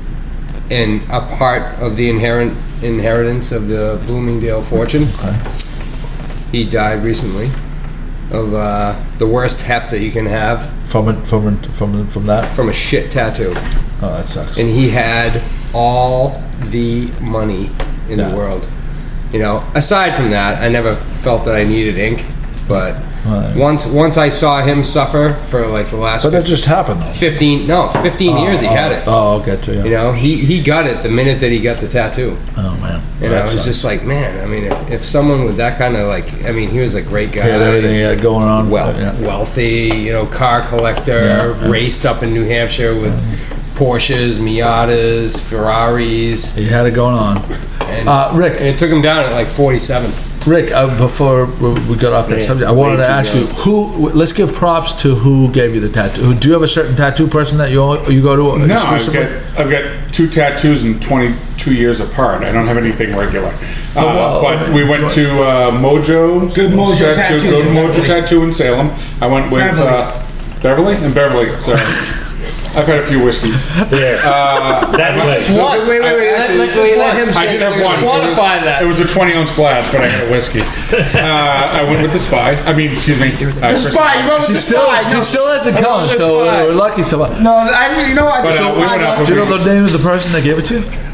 a part of the inheritance of the Bloomingdale fortune. Okay. He died recently of the worst hep that you can have From that. from a shit tattoo. Oh, that sucks. And he had all the money in Yeah. the world. You know, aside from that, I never felt that I needed ink, but Right. once I saw him suffer for like the last But that just happened though. 15 years he had it. Oh, I'll get to you. You know, he got it the minute that he got the tattoo. Oh man. And I was just like, man, I mean, if someone with that kind of like, I mean, he was a great guy. He had everything he had going on. Wealthy, you know, car collector, Yeah. raced up in New Hampshire with Porsches, Miatas, Ferraris. He had it going on. And, Rick. And it took him down at like 47. Rick, before we got off that subject, I wanted to ask you who. Let's give props to who gave you the tattoo. Do you have a certain tattoo person that you go to? No, exclusively? I've got 2 tattoos and 22 years apart. I don't have anything regular. But we went to Mojo. Good Mojo Tattoo. Good Mojo Tattoo in Salem. I went with Beverly and Beverly. Sorry. I've had a few whiskeys. that way. Wait, let him I say did have one. Quantify that. It was a 20-ounce glass, but I had a whiskey. I went with the Spy. I mean, excuse me. The Spy. You went with the Spy. She still hasn't come, so we're lucky. So, No, you know what? But, we went out do you know the name of the person that gave it to you?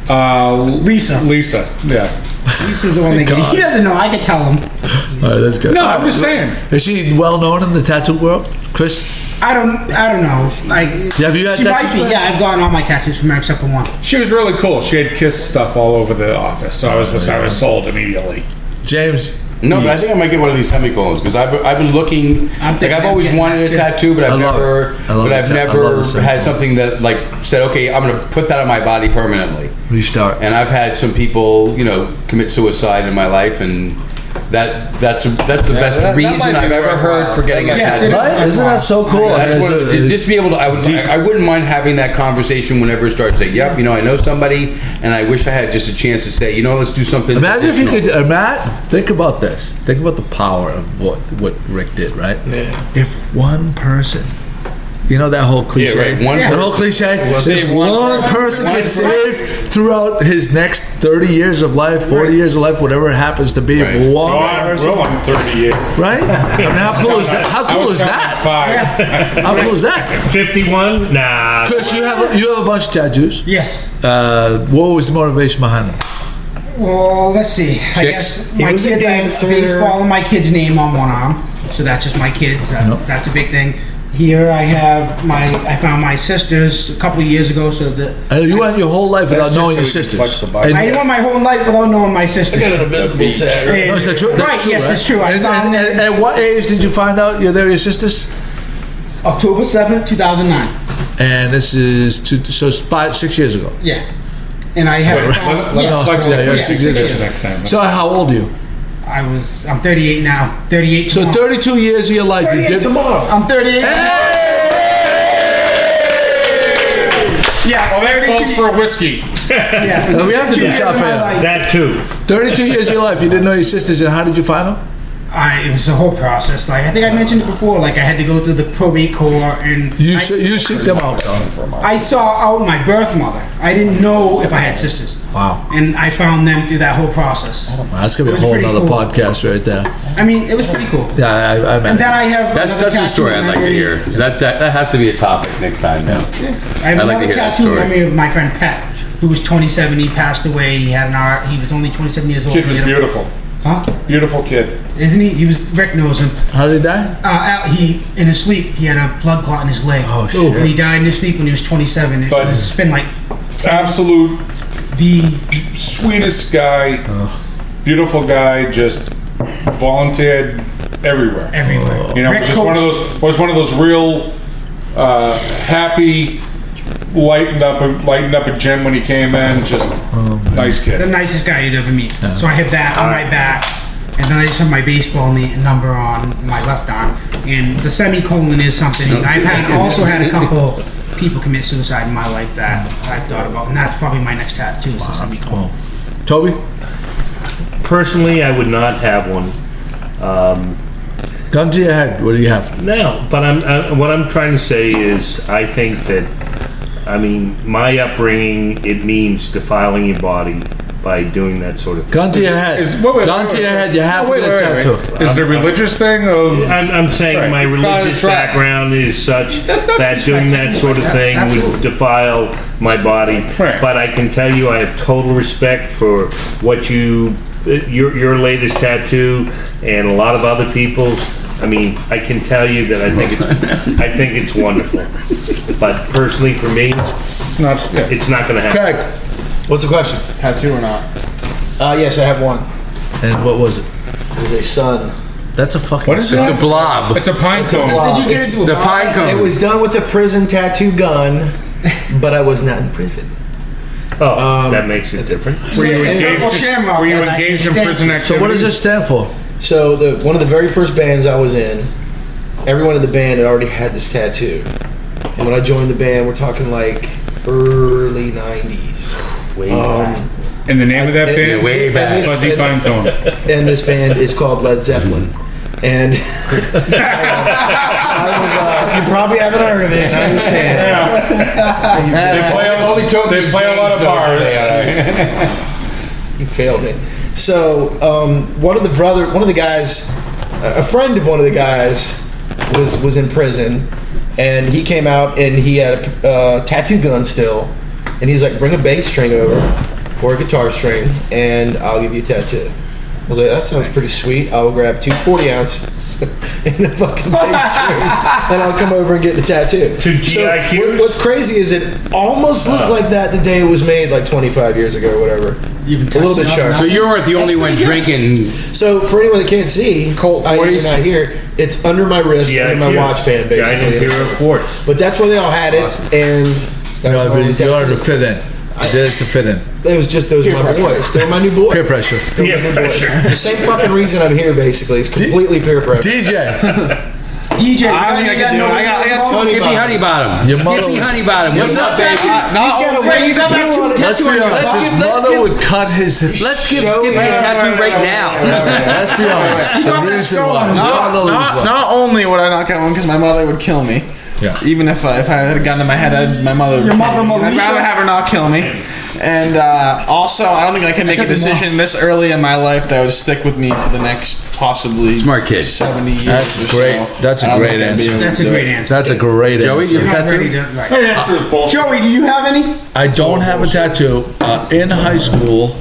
Lisa. Lisa, yeah. Lisa's the one that he doesn't know. I can tell him. All right, that's good. No, I'm just saying. Is she well known in the tattoo world, Chris? I don't know. Like, Have you had she tattoos? might be. Yeah, I've gotten all my tattoos from her except for one. She was really cool. She had Kiss stuff all over the office, so I was sold immediately. James? No, but I think I might get one of these semicolons because I've been looking. I've always wanted a tattoo, but I've never had something that like said, okay, I'm going to put that on my body permanently. Restart. And I've had some people, commit suicide in my life, and that's the best reason I've ever heard for getting a tattoo. Right? Isn't that so cool? Just to be able to, I wouldn't mind having that conversation whenever it starts. Saying, yep, I know somebody, and I wish I had just a chance to say, let's do something. Imagine if you could, Matt. Think about this. Think about the power of what Rick did. Right? Yeah. If one person. That whole cliche. Yeah, right. That whole cliche. If one person gets saved throughout his next 30 years of life, 40 years of life, whatever it happens to be, one person. Well, I'm 30 years. Right? I mean, how cool is that? How cool is that? How cool is that? 51? Nah. Chris, you have a bunch of tattoos. Yes. What was the motivation behind them? Well, let's see. I guess my kid, I have a baseball and my kid's name on one arm, so that's just my kids. That's a big thing. Here I have I found my sisters a couple of years ago, so that you went your whole life without knowing your sisters. I went my whole life without knowing my sisters. I got an invisible tag. No, is that true? Right, yes, it's true. And at what age did you find out they're your sisters? October 7th, 2009. And this is 6 years ago. Yeah. And I have. Let's 6 years next time. So how old are you? I'm 38 now. 38 tomorrow. So 32 years of your life. 38 tomorrow. I'm 38 tomorrow. Yeah, well, that calls for a whiskey. Yeah. We have to do a shot for you. That too. 32 years of your life. You didn't know your sisters, and how did you find them? It was a whole process. Like, I think I mentioned it before. Like, I had to go through the probate court, and you seek them out. I saw out my birth mother. I didn't know if I had sisters. Wow. And I found them through that whole process. That's gonna be a whole other podcast right there. I mean, it was pretty cool. Yeah, I and then I have that's the story I'd like to hear. That has to be a topic next time. Yeah. I have another tattoo memory of my friend Pat, who was 27. He passed away. He had he was only 27 years old. Kid was beautiful. Huh? Beautiful kid. Isn't he? Rick knows him. How did he die? In his sleep, he had a blood clot in his leg. Oh, shit. And he died in his sleep when he was 27. It's been like... Absolute... The sweetest guy, beautiful guy, just volunteered everywhere. Rick was one of those real happy, lightened up a gym when he came in. Just nice kid. The nicest guy you'd ever meet. Yeah. So I have that on my back, and then I just have my baseball number on my left arm, and the semicolon is something. I've also had a couple people commit suicide in my life that I've thought about, and that's probably my next tattoo is the semicolon. Toby? Personally, I would not have one. Gun to your head. What do you have? No, but what I'm trying to say is I think that, my upbringing, it means defiling your body by doing that sort of thing. Gun to your head. Gun to your head. You have to get a tattoo. Is it a religious thing? I'm saying my religious background is such that doing that sort of thing would defile my body. Right. But I can tell you I have total respect for what your latest tattoo and a lot of other people's. I can tell you that I think it's wonderful. But personally, for me, it's not going to happen. Craig, what's the question? Tattoo or not? Yes, I have one. And what was it? It was a sun. That's a fucking... What is that? It's a blob. It's a pine cone. It's the pine cone. It was done with a prison tattoo gun, but I was not in prison. Oh, that makes it different. Were you engaged in prison activities? So what does this stand for? So one of the very first bands I was in, everyone in the band had already had this tattoo. And when I joined the band, we're talking like early 90s. Way back. And the name of that band? Way back. Fuzzy Pine Cone. And this band is called Led Zeppelin. And you probably haven't heard of it, I understand. They play a lot of bars. You failed me. So one of the guys, a friend of one of the guys, was in prison, and he came out and he had a tattoo gun still, and he's like, bring a bass string over. or a guitar string, and I'll give you a tattoo. I was like, that sounds pretty sweet. I will grab 2 40 ounces and a fucking bass string, and I'll come over and get the tattoo. 2 GIQs? What's crazy is it almost looked like that the day it was made, like 25 years ago or whatever. A little bit sharp. So you weren't the only one drinking. So for anyone that can't see, Colt you're 40s. not here. It's under my wrist, under my watch band, basically. Giant Imperial Quartz. But that's where they all had it, and that was my only You wanted to tattoo. fit in. I did it to fit in. It was just those were my boys. They were my new boys. Peer pressure. They were my new boys. The same fucking reason I'm here, basically. It's completely peer pressure. DJ. EJ, I don't think I can do it. I got two. Honey Skippy Honey Bottom. Your mother- Skippy Honey Bottom. What's up, baby? you got that too. Let's be honest. His mother would cut his. Let's give Skippy a tattoo right now. Let's be honest. The reason why. Not only would I not get one because my mother would kill me. Yeah. Even if I had a gun to my head, my mother would Your kill mother, me. I'd Alicia? rather have her not kill me. And also, I don't think I can make a decision this early in my life that would stick with me for the next possibly Smart kid. 70 years. That's or great. So. That's a I don't great think I'd be answer. able to That's a do great it. answer. That's a great Joey, answer. you have a Ready tattoo? to- right. That answer is bullshit. Joey, do you have any? I don't have a tattoo. In high school,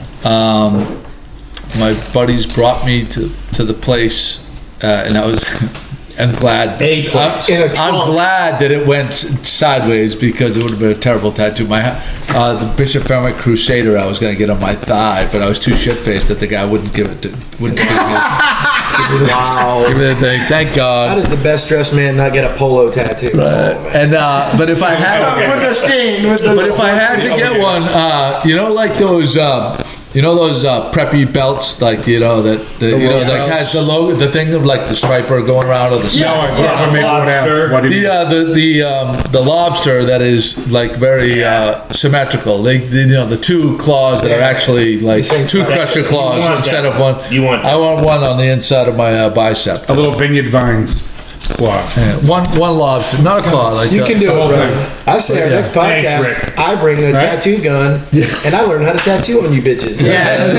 my buddies brought me to the place, and I was. I'm glad. In a trunk. I'm glad that it went sideways because it would have been a terrible tattoo. The Bishop Fenwick Crusader I was going to get on my thigh, but I was too shit faced that the guy wouldn't give it. Wouldn't give me. Wow. Give me the thing. Thank How God. does the best dressed man not get a polo tattoo? And but if I had. With the stain. With the But if I had to get one, like those, those preppy belts, like that has the logo, the thing of like the striper going around or the the lobster that is like very symmetrical. The two claws that are actually like two crusher claws want instead that. of one. You want that. I want one on the inside of my bicep. A little Vineyard Vines claw. Yeah, one lobster, not a claw. Like You can do whole it, bro. thing. I say our Yeah. next Thanks, podcast, Rick. I bring a tattoo gun, and I learn how to tattoo on you bitches. That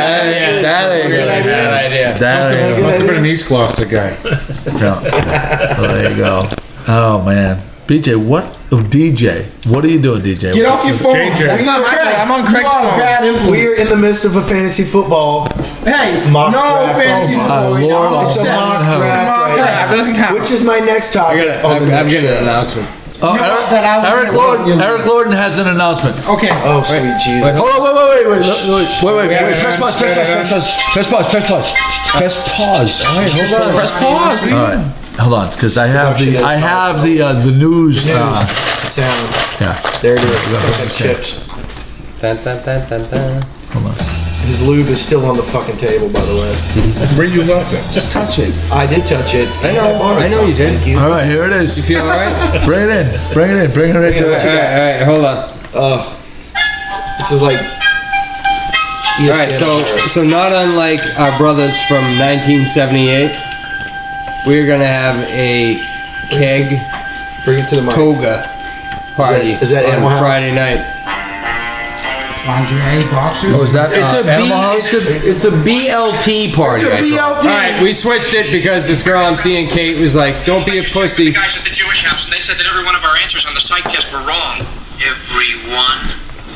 ain't Must have been an East Gloucester guy. No. Well, there you go. Oh man, BJ, DJ? What are you doing, DJ? Get off your phone. JJ. That's not my Craig, phone. I'm on Craig's You are a phone. bad influence. We're in the midst of a fantasy football. Hey, Mock no draft. fantasy Oh, my football. Lord. It's a mock Oh, draft right That now, doesn't count. which is my next topic on the I'm next getting an show. announcement. Oh, You know that I was Eric gonna- Lorden. Eric Lorden has an announcement. Okay. Oh, sweet Jesus. Hold on, wait. Press pause. Press pause. All right, hold on. Press pause. All right, hold on, because I have the news. Sound. Yeah, There it is. It's like chips. Dun, dun, dun, dun, dun. hold on. His lube is still on the fucking table, by the way. Where you left it? Just touch it. I did touch it. I know you did. Thank you. All right, here it is. You feel alright? Bring it in. Bring it right to it. Alright, hold on. This is like. Alright, so not unlike our brothers from 1978, we're gonna have a keg Bring it to the mic. toga party Is that on Animal House? Friday night. Lingerie, boxers. Oh, is that Animal House? It's a BLT party. I thought. Alright, we switched it because this girl I'm seeing, Kate, was like, "Don't be a pussy." Guys at the Jewish house, and they said that every one of our answers on the psych test were wrong. Everyone.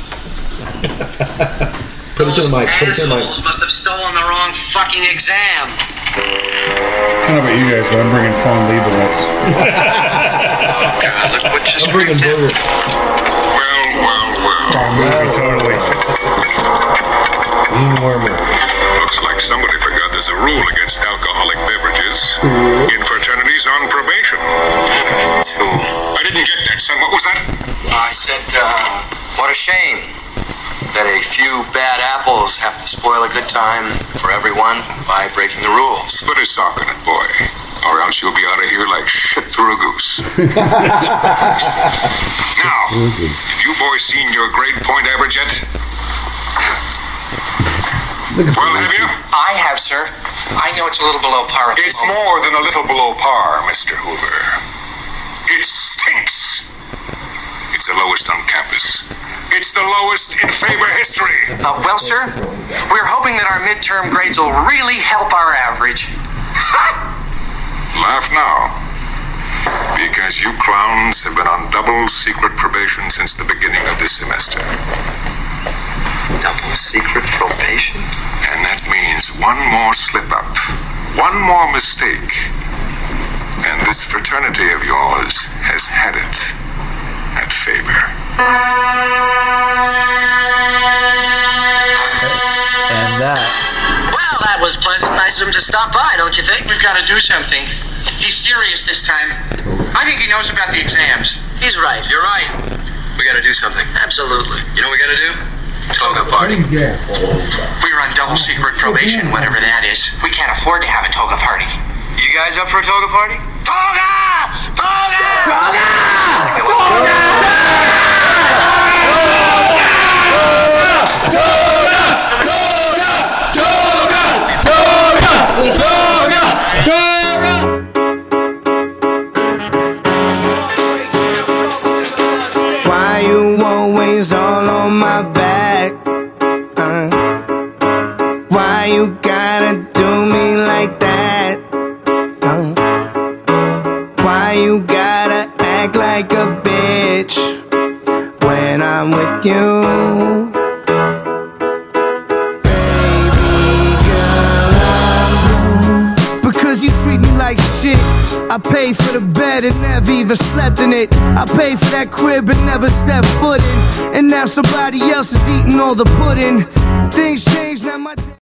Put it to the mic. Put it to the mic. Assholes must have stolen the wrong fucking exam. I don't know about you guys, but I'm bringing phone Leibowitz. God, look what just I'm bringing creeped in. Booger. Totally. Looks like somebody forgot there's a rule against alcoholic beverages in fraternities on probation. I didn't get that, son. What was that? I said, what a shame that a few bad apples have to spoil a good time for everyone by breaking the rules. Put a sock on it, boy, or else you'll be out of here like shit through a goose. Now, have you boys seen your grade point average yet? Well, have you? I have, sir. I know it's a little below par. at the It's moment. more than a little below par, Mr. Hoover. It stinks. It's the lowest on campus. It's the lowest in Faber history. Well, sir, we're hoping that our midterm grades will really help our average. Laugh now. Because you clowns have been on double secret probation since the beginning of this semester. Secret probation? And that means one more slip-up, one more mistake, and this fraternity of yours has had it at Faber. And that. Well, that was pleasant. Nice of him to stop by, don't you think? We've got to do something. He's serious this time. I think he knows about the exams. He's right. You're right. We gotta do something. Absolutely. You know what we gotta do? Toga party. Yeah. We're on double secret probation, whatever that is. We can't afford to have a toga party. You guys up for a toga party? Toga! Toga! Toga! Why you always all on my back? Why you gotta do me like that? Why you gotta act like a bitch when I'm with you? Because you treat me like shit. I paid for the bed and never even slept in it. I paid for that crib and never stepped foot in. And now somebody else is eating all the pudding. Things change, now my